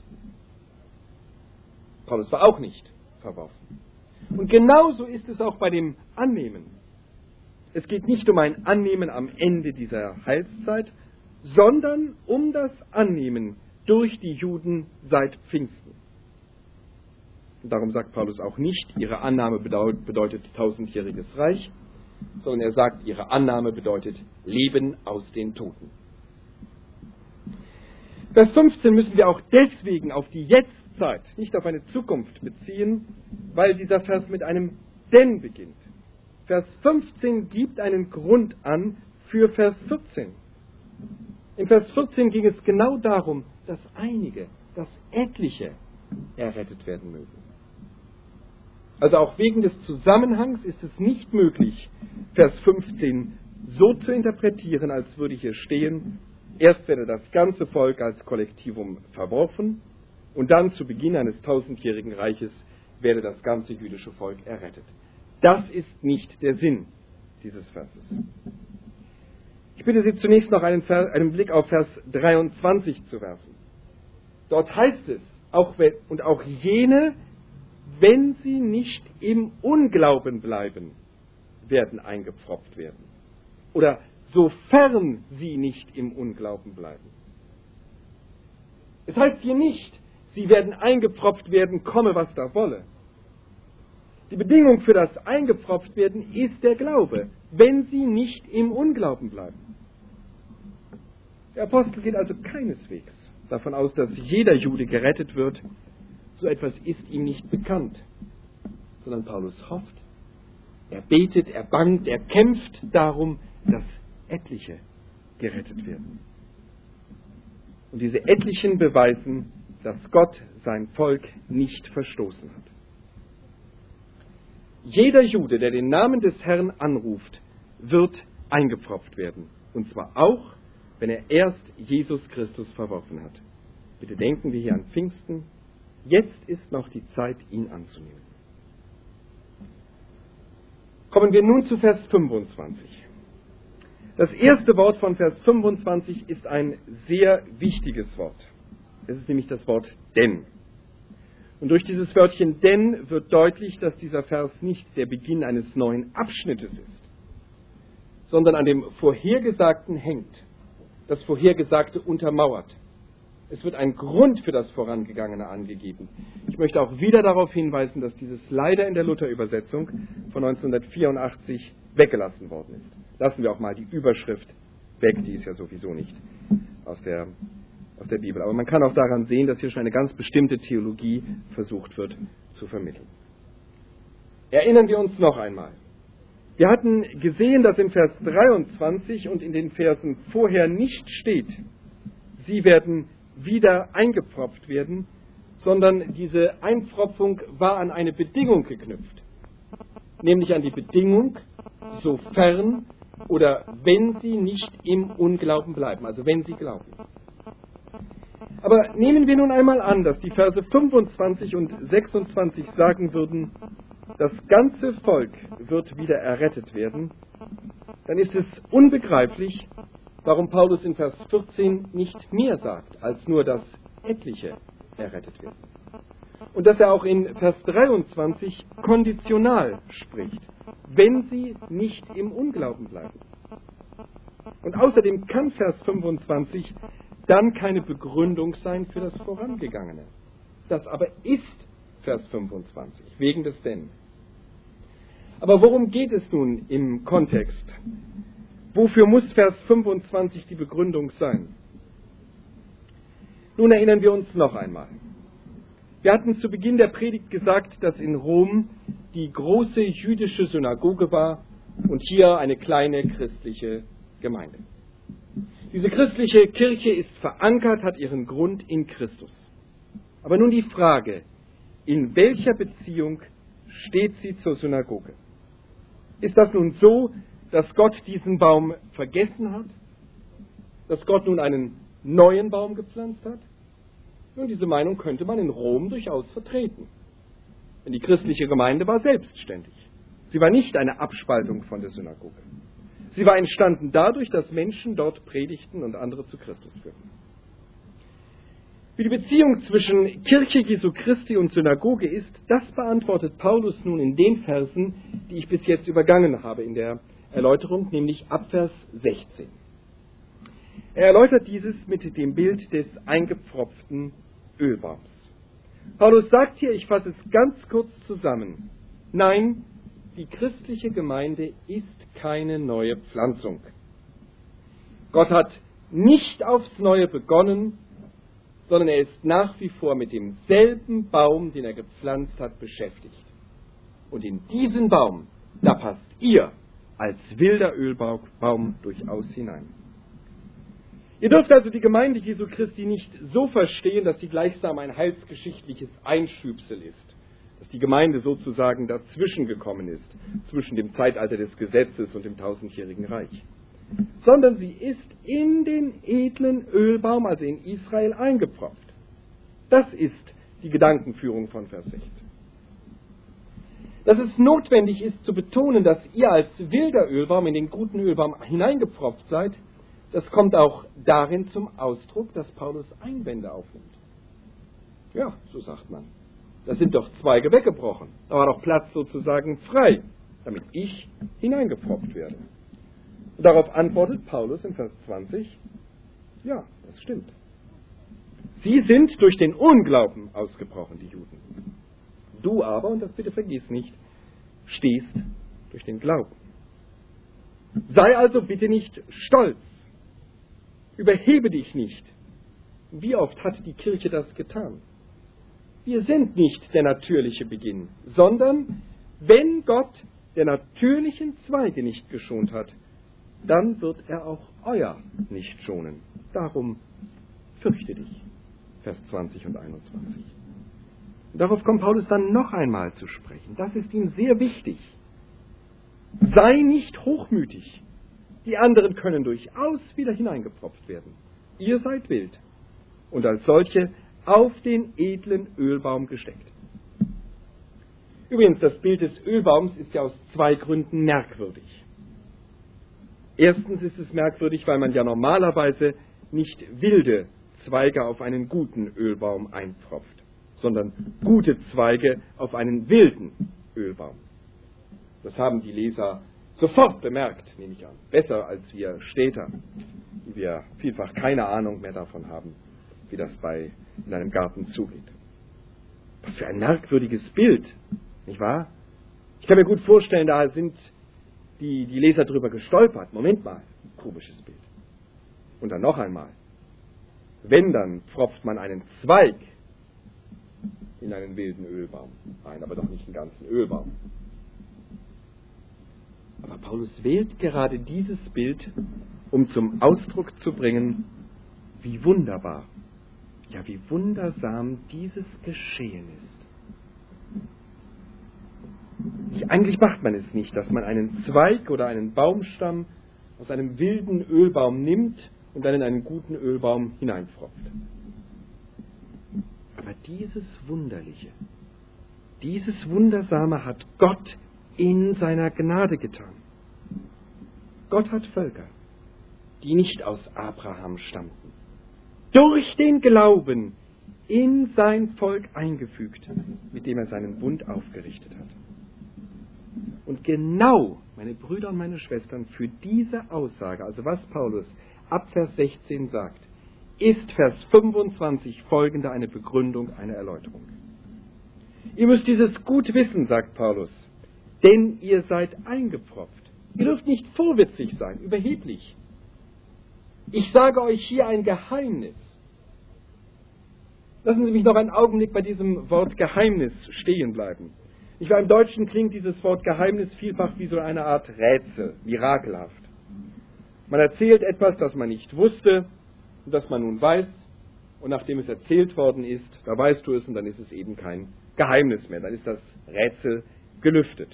Paulus war auch nicht verworfen. Und genauso ist es auch bei dem Annehmen. Es geht nicht um ein Annehmen am Ende dieser Heilszeit, sondern um das Annehmen durch die Juden seit Pfingsten. Und darum sagt Paulus auch nicht, ihre Annahme bedeutet 1000-jähriges Reich, sondern er sagt, ihre Annahme bedeutet Leben aus den Toten. Vers 15 müssen wir auch deswegen auf die Jetztzeit, nicht auf eine Zukunft beziehen, weil dieser Vers mit einem Denn beginnt. Vers 15 gibt einen Grund an für Vers 14. In Vers 14 ging es genau darum, dass einige, dass etliche errettet werden mögen. Also auch wegen des Zusammenhangs ist es nicht möglich, Vers 15 so zu interpretieren, als würde hier stehen, erst werde das ganze Volk als Kollektivum verworfen und dann zu Beginn eines 1000-jährigen Reiches werde das ganze jüdische Volk errettet. Das ist nicht der Sinn dieses Verses. Ich bitte Sie zunächst noch einen Blick auf Vers 23 zu werfen. Dort heißt es, auch jene, wenn sie nicht im Unglauben bleiben, werden eingepfropft werden. Oder sofern sie nicht im Unglauben bleiben. Es heißt hier nicht, sie werden eingepfropft werden, komme was da wolle. Die Bedingung für das eingepfropft werden ist der Glaube, wenn sie nicht im Unglauben bleiben. Der Apostel geht also keineswegs davon aus, dass jeder Jude gerettet wird. So etwas ist ihm nicht bekannt, sondern Paulus hofft, er betet, er bangt, er kämpft darum, dass etliche gerettet werden. Und diese etlichen beweisen dass Gott sein Volk nicht verstoßen hat. Jeder Jude, der den Namen des Herrn anruft, wird eingepfropft werden. Und zwar auch, wenn er erst Jesus Christus verworfen hat. Bitte denken wir hier an Pfingsten. Jetzt ist noch die Zeit, ihn anzunehmen. Kommen wir nun zu Vers 25. Das erste Wort von Vers 25 ist ein sehr wichtiges Wort. Es ist nämlich das Wort denn. Und durch dieses Wörtchen denn wird deutlich, dass dieser Vers nicht der Beginn eines neuen Abschnittes ist, sondern an dem Vorhergesagten hängt, das Vorhergesagte untermauert. Es wird ein Grund für das Vorangegangene angegeben. Ich möchte auch wieder darauf hinweisen, dass dieses leider in der Luther-Übersetzung von 1984 weggelassen worden ist. Lassen wir auch mal die Überschrift weg, die ist ja sowieso nicht aus der Bibel. Aber man kann auch daran sehen, dass hier schon eine ganz bestimmte Theologie versucht wird zu vermitteln. Erinnern wir uns noch einmal. Wir hatten gesehen, dass in Vers 23 und in den Versen vorher nicht steht, sie werden wieder eingepfropft werden, sondern diese Einpfropfung war an eine Bedingung geknüpft. Nämlich an die Bedingung, sofern oder wenn sie nicht im Unglauben bleiben, also wenn sie glauben. Aber nehmen wir nun einmal an, dass die Verse 25 und 26 sagen würden, das ganze Volk wird wieder errettet werden, dann ist es unbegreiflich, warum Paulus in Vers 14 nicht mehr sagt, als nur, dass etliche errettet werden. Und dass er auch in Vers 23 konditional spricht, wenn sie nicht im Unglauben bleiben. Und außerdem kann Vers 25 dann keine Begründung sein für das Vorangegangene. Das aber ist Vers 25, wegen des Denn. Aber worum geht es nun im Kontext? Wofür muss Vers 25 die Begründung sein? Nun erinnern wir uns noch einmal. Wir hatten zu Beginn der Predigt gesagt, dass in Rom die große jüdische Synagoge war und hier eine kleine christliche Gemeinde. Diese christliche Kirche ist verankert, hat ihren Grund in Christus. Aber nun die Frage, in welcher Beziehung steht sie zur Synagoge? Ist das nun so, dass Gott diesen Baum vergessen hat? Dass Gott nun einen neuen Baum gepflanzt hat? Nun, diese Meinung könnte man in Rom durchaus vertreten. Denn die christliche Gemeinde war selbstständig. Sie war nicht eine Abspaltung von der Synagoge. Sie war entstanden dadurch, dass Menschen dort predigten und andere zu Christus führten. Wie die Beziehung zwischen Kirche Jesu Christi und Synagoge ist, das beantwortet Paulus nun in den Versen, die ich bis jetzt übergangen habe in der Erläuterung, nämlich ab Vers 16. Er erläutert dieses mit dem Bild des eingepfropften Ölbaums. Paulus sagt hier, ich fasse es ganz kurz zusammen, nein, die christliche Gemeinde ist keine neue Pflanzung. Gott hat nicht aufs Neue begonnen, sondern er ist nach wie vor mit demselben Baum, den er gepflanzt hat, beschäftigt. Und in diesen Baum, da passt ihr als wilder Ölbaum durchaus hinein. Ihr dürft also die Gemeinde Jesu Christi nicht so verstehen, dass sie gleichsam ein heilsgeschichtliches Einschübsel ist, dass die Gemeinde sozusagen dazwischen gekommen ist, zwischen dem Zeitalter des Gesetzes und dem 1000-jährigen Reich, sondern sie ist in den edlen Ölbaum, also in Israel, eingepfropft. Das ist die Gedankenführung von Vers 16. Dass es notwendig ist zu betonen, dass ihr als wilder Ölbaum in den guten Ölbaum hineingepfropft seid, das kommt auch darin zum Ausdruck, dass Paulus Einwände aufnimmt. Ja, so sagt man. Da sind doch Zweige weggebrochen. Da war doch Platz sozusagen frei, damit ich hineingepfropft werde. Und darauf antwortet Paulus in Vers 20, ja, das stimmt. Sie sind durch den Unglauben ausgebrochen, die Juden. Du aber, und das bitte vergiss nicht, stehst durch den Glauben. Sei also bitte nicht stolz. Überhebe dich nicht. Wie oft hat die Kirche das getan? Wir sind nicht der natürliche Beginn, sondern wenn Gott der natürlichen Zweige nicht geschont hat, dann wird er auch euer nicht schonen. Darum fürchte dich. Vers 20 und 21. Und darauf kommt Paulus dann noch einmal zu sprechen. Das ist ihm sehr wichtig. Sei nicht hochmütig. Die anderen können durchaus wieder hineingepfropft werden. Ihr seid wild und als solche auf den edlen Ölbaum gesteckt. Übrigens, das Bild des Ölbaums ist ja aus 2 Gründen merkwürdig. Erstens ist es merkwürdig, weil man ja normalerweise nicht wilde Zweige auf einen guten Ölbaum einpfropft, sondern gute Zweige auf einen wilden Ölbaum. Das haben die Leser sofort bemerkt, nehme ich an. Besser als wir Städter, die wir vielfach keine Ahnung mehr davon haben, wie das in einem Garten zugeht. Was für ein merkwürdiges Bild, nicht wahr? Ich kann mir gut vorstellen, da sind die Leser drüber gestolpert. Moment mal, komisches Bild. Und dann noch einmal. Wenn, dann pfropft man einen Zweig in einen wilden Ölbaum ein, aber doch nicht einen ganzen Ölbaum. Aber Paulus wählt gerade dieses Bild, um zum Ausdruck zu bringen, wie wunderbar, ja wie wundersam dieses geschehen ist. Eigentlich macht man es nicht, dass man einen Zweig oder einen Baumstamm aus einem wilden Ölbaum nimmt und dann in einen guten Ölbaum hineinpfropft. Aber dieses Wunderliche, dieses Wundersame hat Gott in seiner Gnade getan. Gott hat Völker, die nicht aus Abraham stammten, durch den Glauben in sein Volk eingefügt, mit dem er seinen Bund aufgerichtet hat. Und genau, meine Brüder und meine Schwestern, für diese Aussage, also was Paulus ab Vers 16 sagt, ist Vers 25 folgende eine Begründung, eine Erläuterung. Ihr müsst dieses gut wissen, sagt Paulus, denn ihr seid eingepfropft. Ihr dürft nicht vorwitzig sein, überheblich. Ich sage euch hier ein Geheimnis. Lassen Sie mich noch einen Augenblick bei diesem Wort Geheimnis stehen bleiben. Ich weiß, im Deutschen klingt dieses Wort Geheimnis vielfach wie so eine Art Rätsel, mirakelhaft. Man erzählt etwas, das man nicht wusste und das man nun weiß, und nachdem es erzählt worden ist, da weißt du es und dann ist es eben kein Geheimnis mehr, dann ist das Rätsel gelüftet.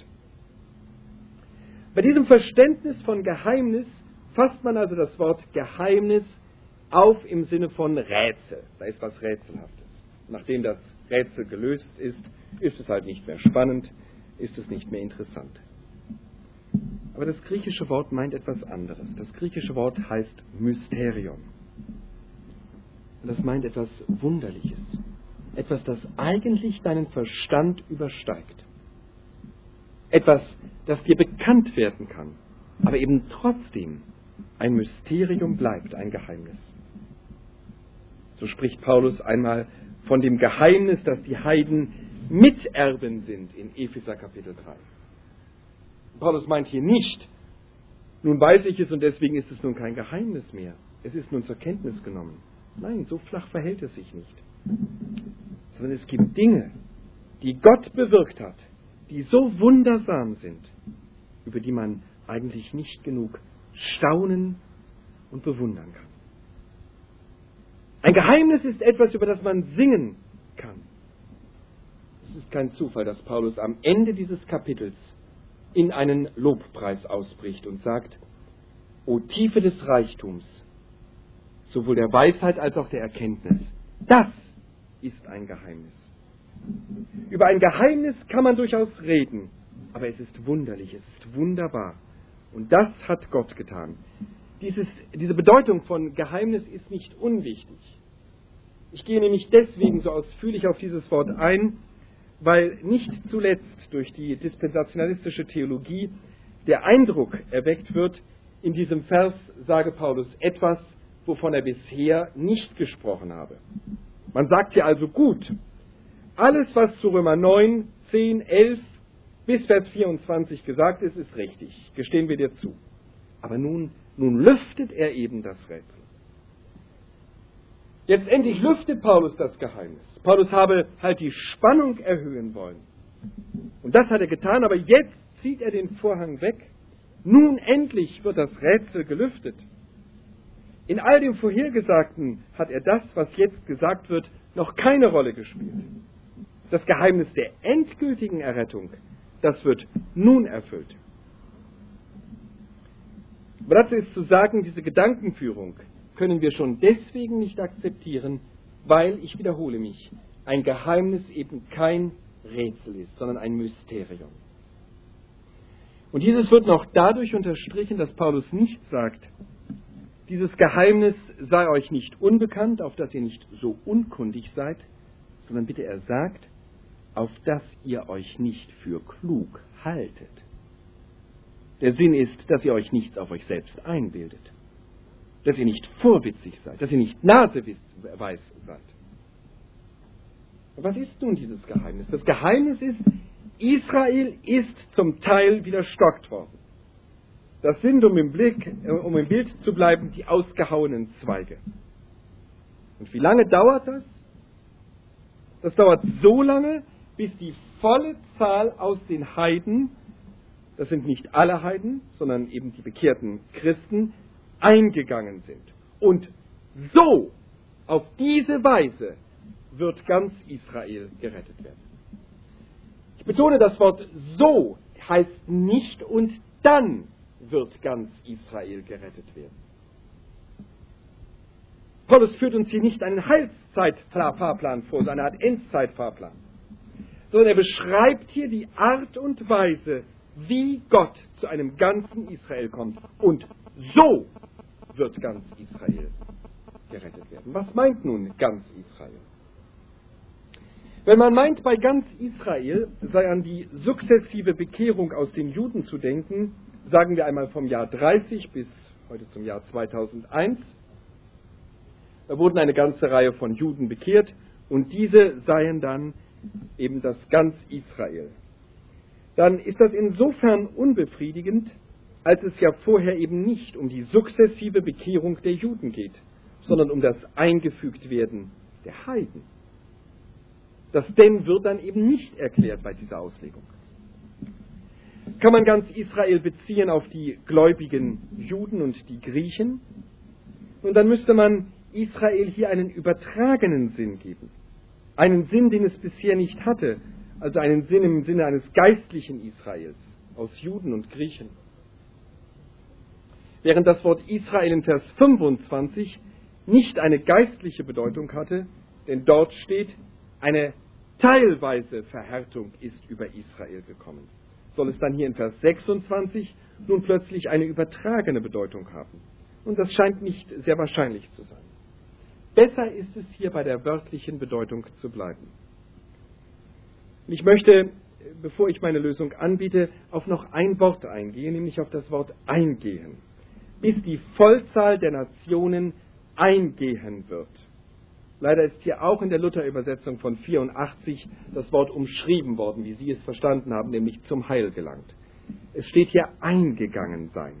Bei diesem Verständnis von Geheimnis fasst man also das Wort Geheimnis auf im Sinne von Rätsel. Da ist was Rätselhaftes. Nachdem das Rätsel gelöst ist, ist es halt nicht mehr spannend, ist es nicht mehr interessant. Aber das griechische Wort meint etwas anderes. Das griechische Wort heißt Mysterion. Und das meint etwas Wunderliches. Etwas, das eigentlich deinen Verstand übersteigt. Etwas, das dir bekannt werden kann, aber eben trotzdem ein Mysterium bleibt, ein Geheimnis. So spricht Paulus einmal von dem Geheimnis, dass die Heiden Miterben sind in Epheser Kapitel 3. Paulus meint hier nicht, nun weiß ich es und deswegen ist es nun kein Geheimnis mehr. Es ist nun zur Kenntnis genommen. Nein, so flach verhält es sich nicht. Sondern es gibt Dinge, die Gott bewirkt hat, die so wundersam sind, über die man eigentlich nicht genug staunen und bewundern kann. Ein Geheimnis ist etwas, über das man singen kann. Es ist kein Zufall, dass Paulus am Ende dieses Kapitels in einen Lobpreis ausbricht und sagt, O Tiefe des Reichtums, sowohl der Weisheit als auch der Erkenntnis, das ist ein Geheimnis. Über ein Geheimnis kann man durchaus reden, aber es ist wunderlich, es ist wunderbar. Und das hat Gott getan. Diese Bedeutung von Geheimnis ist nicht unwichtig. Ich gehe nämlich deswegen so ausführlich auf dieses Wort ein, weil nicht zuletzt durch die dispensationalistische Theologie der Eindruck erweckt wird, in diesem Vers sage Paulus etwas, wovon er bisher nicht gesprochen habe. Man sagt hier also gut, alles, was zu Römer 9, 10, 11 bis Vers 24 gesagt ist, ist richtig. Gestehen wir dir zu. Aber nun lüftet er eben das Rätsel. Jetzt endlich lüftet Paulus das Geheimnis. Paulus habe halt die Spannung erhöhen wollen. Und das hat er getan, aber jetzt zieht er den Vorhang weg. Nun endlich wird das Rätsel gelüftet. In all dem Vorhergesagten hat er das, was jetzt gesagt wird, noch keine Rolle gespielt. Das Geheimnis der endgültigen Errettung, das wird nun erfüllt. Aber dazu ist zu sagen, diese Gedankenführung können wir schon deswegen nicht akzeptieren, weil, ich wiederhole mich, ein Geheimnis eben kein Rätsel ist, sondern ein Mysterium. Und dieses wird noch dadurch unterstrichen, dass Paulus nicht sagt, dieses Geheimnis sei euch nicht unbekannt, auf das ihr nicht so unkundig seid, sondern bitte er sagt, auf das ihr euch nicht für klug haltet. Der Sinn ist, dass ihr euch nichts auf euch selbst einbildet, dass ihr nicht vorwitzig seid, dass ihr nicht naseweis seid. Was ist nun dieses Geheimnis? Das Geheimnis ist, Israel ist zum Teil wieder stockt worden. Das sind, um im Bild zu bleiben, die ausgehauenen Zweige. Und wie lange dauert das? Das dauert so lange, bis die volle Zahl aus den Heiden, das sind nicht alle Heiden, sondern eben die bekehrten Christen, eingegangen sind. Und so, auf diese Weise, wird ganz Israel gerettet werden. Ich betone, das Wort so heißt nicht und dann wird ganz Israel gerettet werden. Paulus führt uns hier nicht einen Heilszeitfahrplan vor, so eine Art Endzeitfahrplan, sondern er beschreibt hier die Art und Weise, wie Gott zu einem ganzen Israel kommt. Und so wird ganz Israel gerettet werden. Was meint nun ganz Israel? Wenn man meint, bei ganz Israel sei an die sukzessive Bekehrung aus den Juden zu denken, sagen wir einmal vom Jahr 30 bis heute zum Jahr 2001, da wurden eine ganze Reihe von Juden bekehrt und diese seien dann eben das ganz Israel. Dann ist das insofern unbefriedigend, als es ja vorher eben nicht um die sukzessive Bekehrung der Juden geht, sondern um das Eingefügtwerden der Heiden. Das Denn wird dann eben nicht erklärt bei dieser Auslegung. Kann man ganz Israel beziehen auf die gläubigen Juden und die Griechen? Und dann müsste man Israel hier einen übertragenen Sinn geben. Einen Sinn, den es bisher nicht hatte, also einen Sinn im Sinne eines geistlichen Israels, aus Juden und Griechen. Während das Wort Israel in Vers 25 nicht eine geistliche Bedeutung hatte, denn dort steht, eine teilweise Verhärtung ist über Israel gekommen. Soll es dann hier in Vers 26 nun plötzlich eine übertragene Bedeutung haben? Und das scheint nicht sehr wahrscheinlich zu sein. Besser ist es hier bei der wörtlichen Bedeutung zu bleiben. Ich möchte, bevor ich meine Lösung anbiete, auf noch ein Wort eingehen, nämlich auf das Wort eingehen. Bis die Vollzahl der Nationen eingehen wird. Leider ist hier auch in der Luther-Übersetzung von 84 das Wort umschrieben worden, wie Sie es verstanden haben, nämlich zum Heil gelangt. Es steht hier eingegangen sein.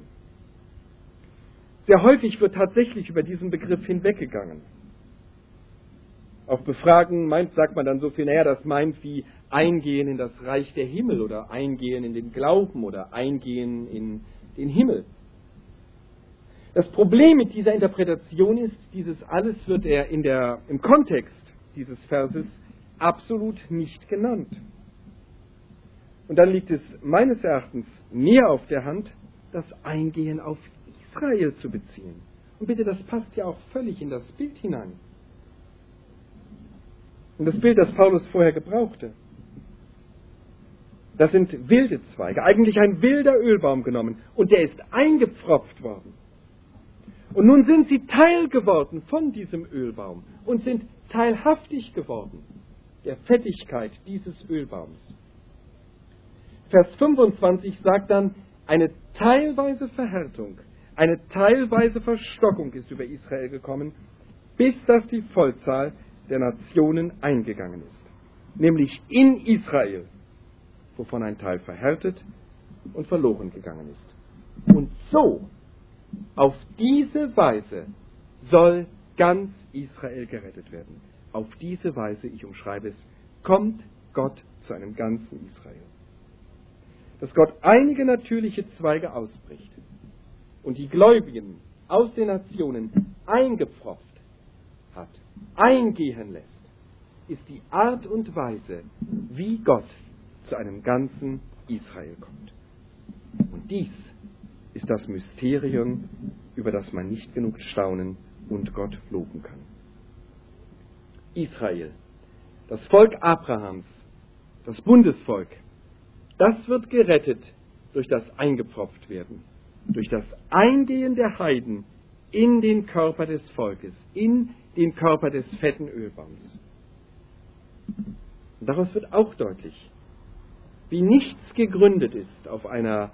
Sehr häufig wird tatsächlich über diesen Begriff hinweggegangen. Auf Befragen sagt man dann so viel, das meint wie eingehen in das Reich der Himmel oder eingehen in den Glauben oder eingehen in den Himmel. Das Problem mit dieser Interpretation ist, dieses alles wird im Kontext dieses Verses absolut nicht genannt. Und dann liegt es meines Erachtens mehr auf der Hand, das Eingehen auf Israel zu beziehen. Und bitte, das passt ja auch völlig in das Bild hinein. Und das Bild, das Paulus vorher gebrauchte. Das sind wilde Zweige, eigentlich ein wilder Ölbaum genommen. Und der ist eingepfropft worden. Und nun sind sie Teil geworden von diesem Ölbaum und sind teilhaftig geworden der Fettigkeit dieses Ölbaums. Vers 25 sagt dann, eine teilweise Verhärtung, eine teilweise Verstockung ist über Israel gekommen, bis dass die Vollzahl der Nationen eingegangen ist. Nämlich in Israel, wovon ein Teil verhärtet und verloren gegangen ist. Und so, auf diese Weise soll ganz Israel gerettet werden. Auf diese Weise, ich umschreibe es, kommt Gott zu einem ganzen Israel. Dass Gott einige natürliche Zweige ausbricht und die Gläubigen aus den Nationen eingepfropft hat, eingehen lässt, ist die Art und Weise, wie Gott zu einem ganzen Israel kommt. Und dies ist das Mysterium, über das man nicht genug staunen und Gott loben kann. Israel, das Volk Abrahams, das Bundesvolk, das wird gerettet durch das Eingepfropftwerden, durch das Eingehen der Heiden in den Körper des Volkes, in den Körper des fetten Ölbaums. Und daraus wird auch deutlich, wie nichts gegründet ist auf der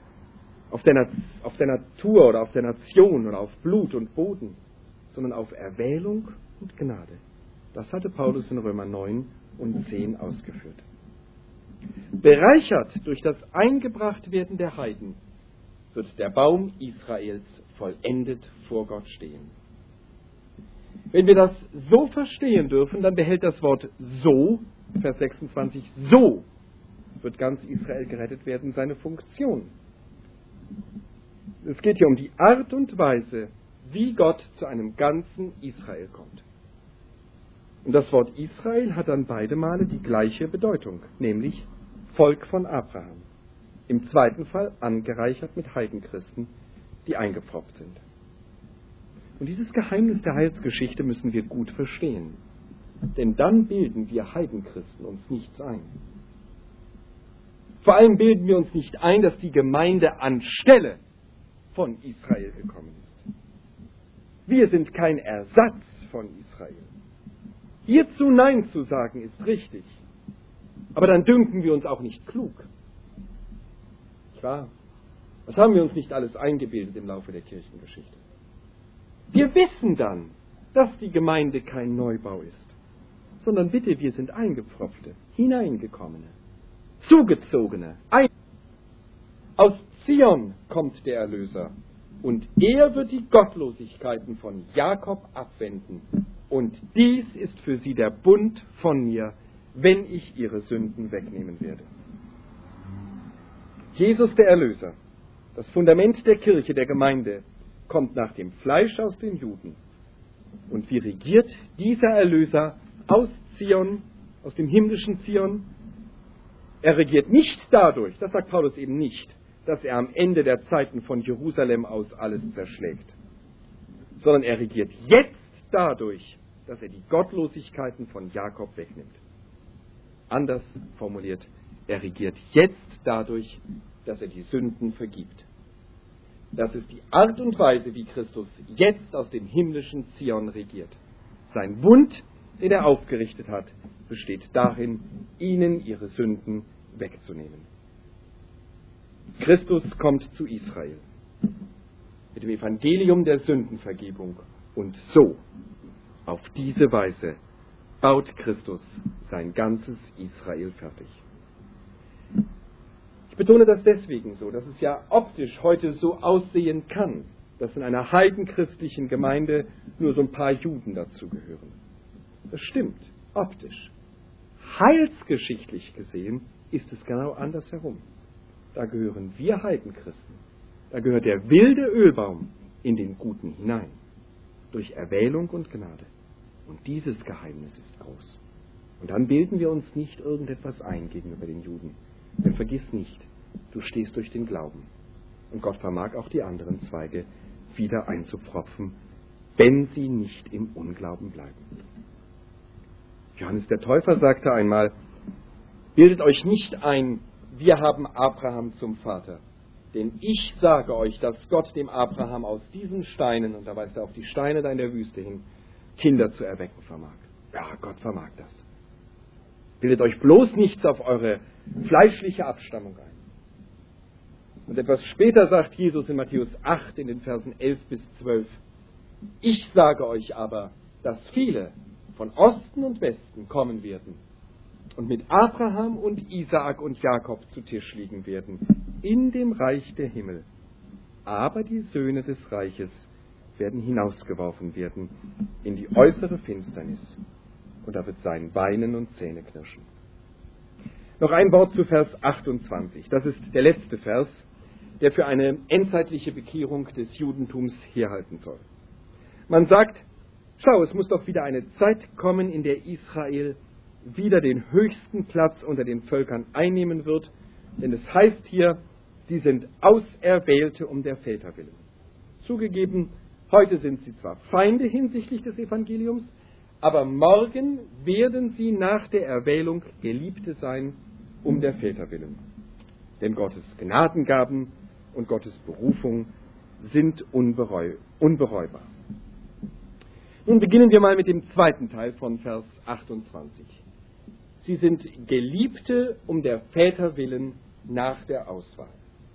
Natur oder auf der Nation oder auf Blut und Boden, sondern auf Erwählung und Gnade. Das hatte Paulus in Römer 9 und 10 ausgeführt. Bereichert durch das Eingebrachtwerden der Heiden wird der Baum Israels vollendet vor Gott stehen. Wenn wir das so verstehen dürfen, dann behält das Wort so, Vers 26, so wird ganz Israel gerettet werden, seine Funktion. Es geht hier um die Art und Weise, wie Gott zu einem ganzen Israel kommt. Und das Wort Israel hat dann beide Male die gleiche Bedeutung, nämlich Volk von Abraham. Im zweiten Fall angereichert mit Heidenchristen, die eingepfropft sind. Und dieses Geheimnis der Heilsgeschichte müssen wir gut verstehen. Denn dann bilden wir Heidenchristen uns nichts ein. Vor allem bilden wir uns nicht ein, dass die Gemeinde anstelle von Israel gekommen ist. Wir sind kein Ersatz von Israel. Hierzu Nein zu sagen ist richtig. Aber dann dünken wir uns auch nicht klug. Nicht wahr? Was haben wir uns nicht alles eingebildet im Laufe der Kirchengeschichte? Wir wissen dann, dass die Gemeinde kein Neubau ist, sondern bitte, wir sind Eingepfropfte, Hineingekommene, Zugezogene. Aus Zion kommt der Erlöser und er wird die Gottlosigkeiten von Jakob abwenden. Und dies ist für sie der Bund von mir, wenn ich ihre Sünden wegnehmen werde. Jesus der Erlöser, das Fundament der Kirche, der Gemeinde, kommt nach dem Fleisch aus den Juden. Und wie regiert dieser Erlöser aus Zion, aus dem himmlischen Zion? Er regiert nicht dadurch, das sagt Paulus eben nicht, dass er am Ende der Zeiten von Jerusalem aus alles zerschlägt, sondern er regiert jetzt dadurch, dass er die Gottlosigkeiten von Jakob wegnimmt. Anders formuliert, er regiert jetzt dadurch, dass er die Sünden vergibt. Das ist die Art und Weise, wie Christus jetzt aus dem himmlischen Zion regiert. Sein Bund, den er aufgerichtet hat, besteht darin, ihnen ihre Sünden wegzunehmen. Christus kommt zu Israel mit dem Evangelium der Sündenvergebung und so, auf diese Weise, baut Christus sein ganzes Israel fertig. Ich betone das deswegen so, dass es ja optisch heute so aussehen kann, dass in einer heidenchristlichen Gemeinde nur so ein paar Juden dazugehören. Das stimmt, optisch. Heilsgeschichtlich gesehen ist es genau andersherum. Da gehören wir Heidenchristen, da gehört der wilde Ölbaum in den Guten hinein, durch Erwählung und Gnade. Und dieses Geheimnis ist groß. Und dann bilden wir uns nicht irgendetwas ein gegenüber den Juden. Denn vergiss nicht, du stehst durch den Glauben. Und Gott vermag auch die anderen Zweige wieder einzupfropfen, wenn sie nicht im Unglauben bleiben. Johannes der Täufer sagte einmal, bildet euch nicht ein, wir haben Abraham zum Vater. Denn ich sage euch, dass Gott dem Abraham aus diesen Steinen, und da weist er auf die Steine da in der Wüste hin, Kinder zu erwecken vermag. Ja, Gott vermag das. Bildet euch bloß nichts auf eure fleischliche Abstammung ein. Und etwas später sagt Jesus in Matthäus 8 in den Versen 11 bis 12, ich sage euch aber, dass viele von Osten und Westen kommen werden und mit Abraham und Isaak und Jakob zu Tisch liegen werden in dem Reich der Himmel. Aber die Söhne des Reiches werden hinausgeworfen werden in die äußere Finsternis. Und da wird sein Weinen und Zähneknirschen. Noch ein Wort zu Vers 28. Das ist der letzte Vers, der für eine endzeitliche Bekehrung des Judentums herhalten soll. Man sagt, schau, es muss doch wieder eine Zeit kommen, in der Israel wieder den höchsten Platz unter den Völkern einnehmen wird, denn es heißt hier, sie sind Auserwählte um der Väter willen. Zugegeben, heute sind sie zwar Feinde hinsichtlich des Evangeliums, aber morgen werden sie nach der Erwählung Geliebte sein um der Väter willen. Denn Gottes Gnadengaben und Gottes Berufung sind unbereubar. Nun beginnen wir mal mit dem zweiten Teil von Vers 28. Sie sind Geliebte um der Väter willen nach der Auswahl.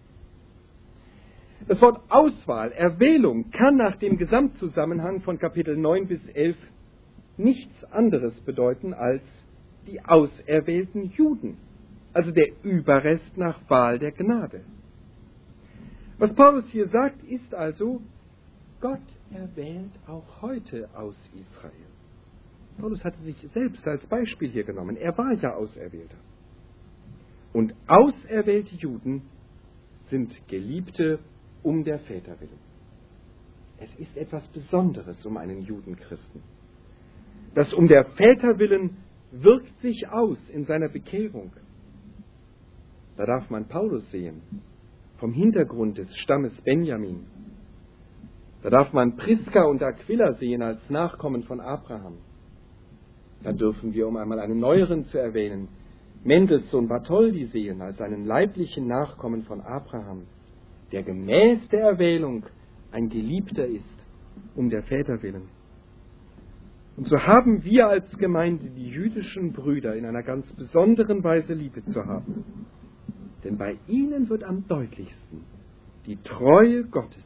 Das Wort Auswahl, Erwählung, kann nach dem Gesamtzusammenhang von Kapitel 9 bis 11 nichts anderes bedeuten als die auserwählten Juden, also der Überrest nach Wahl der Gnade. Was Paulus hier sagt, ist also, Gott erwählt auch heute aus Israel. Paulus hatte sich selbst als Beispiel hier genommen. Er war ja Auserwählter. Und auserwählte Juden sind Geliebte um der Väter willen. Es ist etwas Besonderes um einen Judenchristen. Das um der Väter willen wirkt sich aus in seiner Bekehrung. Da darf man Paulus sehen, vom Hintergrund des Stammes Benjamin. Da darf man Priska und Aquila sehen als Nachkommen von Abraham. Da dürfen wir, um einmal einen neueren zu erwähnen, Mendelssohn Bartholdy sehen als einen leiblichen Nachkommen von Abraham, der gemäß der Erwählung ein Geliebter ist, um der Väter willen. Und so haben wir als Gemeinde die jüdischen Brüder in einer ganz besonderen Weise Liebe zu haben. Denn bei ihnen wird am deutlichsten die Treue Gottes.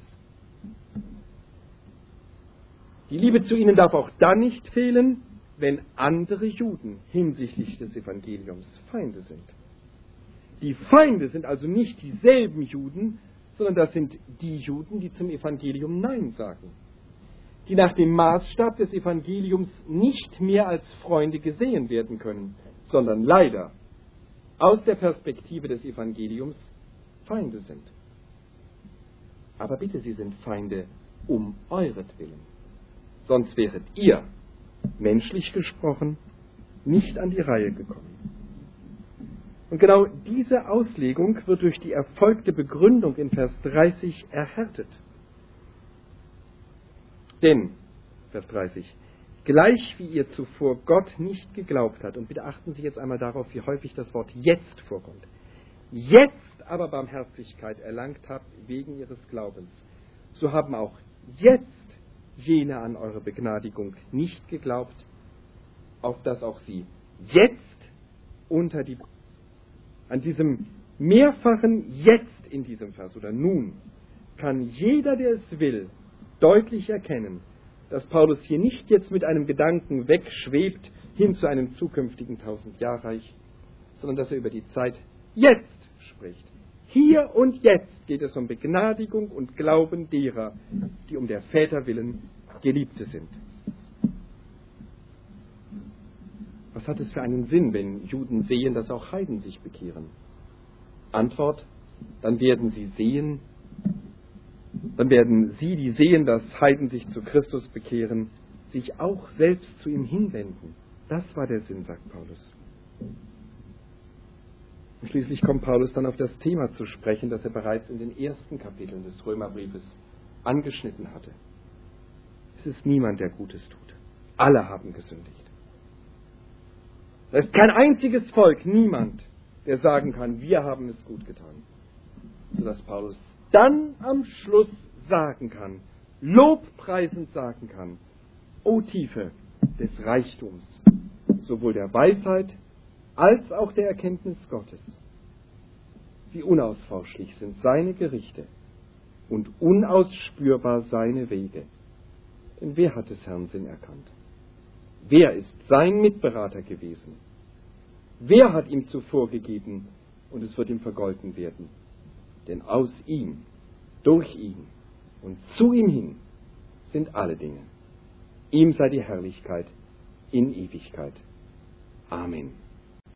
Die Liebe zu ihnen darf auch dann nicht fehlen, wenn andere Juden hinsichtlich des Evangeliums Feinde sind. Die Feinde sind also nicht dieselben Juden, sondern das sind die Juden, die zum Evangelium Nein sagen, die nach dem Maßstab des Evangeliums nicht mehr als Freunde gesehen werden können, sondern leider aus der Perspektive des Evangeliums Feinde sind. Aber bitte, sie sind Feinde um euretwillen. Sonst wäret ihr, menschlich gesprochen, nicht an die Reihe gekommen. Und genau diese Auslegung wird durch die erfolgte Begründung in Vers 30 erhärtet. Denn, Vers 30, gleich wie ihr zuvor Gott nicht geglaubt habt, und bitte achten Sie jetzt einmal darauf, wie häufig das Wort jetzt vorkommt, jetzt aber Barmherzigkeit erlangt habt wegen ihres Glaubens, so haben auch jetzt jene an eure Begnadigung nicht geglaubt, auf dass auch sie jetzt unter die... An diesem mehrfachen Jetzt in diesem Vers oder nun kann jeder, der es will, deutlich erkennen, dass Paulus hier nicht jetzt mit einem Gedanken wegschwebt hin zu einem zukünftigen 1000-Jahr-Reich, sondern dass er über die Zeit jetzt spricht. Hier und jetzt geht es um Begnadigung und Glauben derer, die um der Väter willen Geliebte sind. Was hat es für einen Sinn, wenn Juden sehen, dass auch Heiden sich bekehren? Antwort, dann werden sie, die sehen, dass Heiden sich zu Christus bekehren, sich auch selbst zu ihm hinwenden. Das war der Sinn, sagt Paulus. Und schließlich kommt Paulus dann auf das Thema zu sprechen, das er bereits in den ersten Kapiteln des Römerbriefes angeschnitten hatte. Es ist niemand, der Gutes tut. Alle haben gesündigt. Da ist kein einziges Volk, niemand, der sagen kann, wir haben es gut getan. Sodass Paulus dann am Schluss sagen kann, lobpreisend sagen kann, O Tiefe des Reichtums, sowohl der Weisheit als auch der Erkenntnis Gottes. Wie unausforschlich sind seine Gerichte und unausspürbar seine Wege. Denn wer hat des Herrn Sinn erkannt? Wer ist sein Mitberater gewesen? Wer hat ihm zuvor gegeben und es wird ihm vergolten werden? Denn aus ihm, durch ihn und zu ihm hin sind alle Dinge. Ihm sei die Herrlichkeit in Ewigkeit. Amen.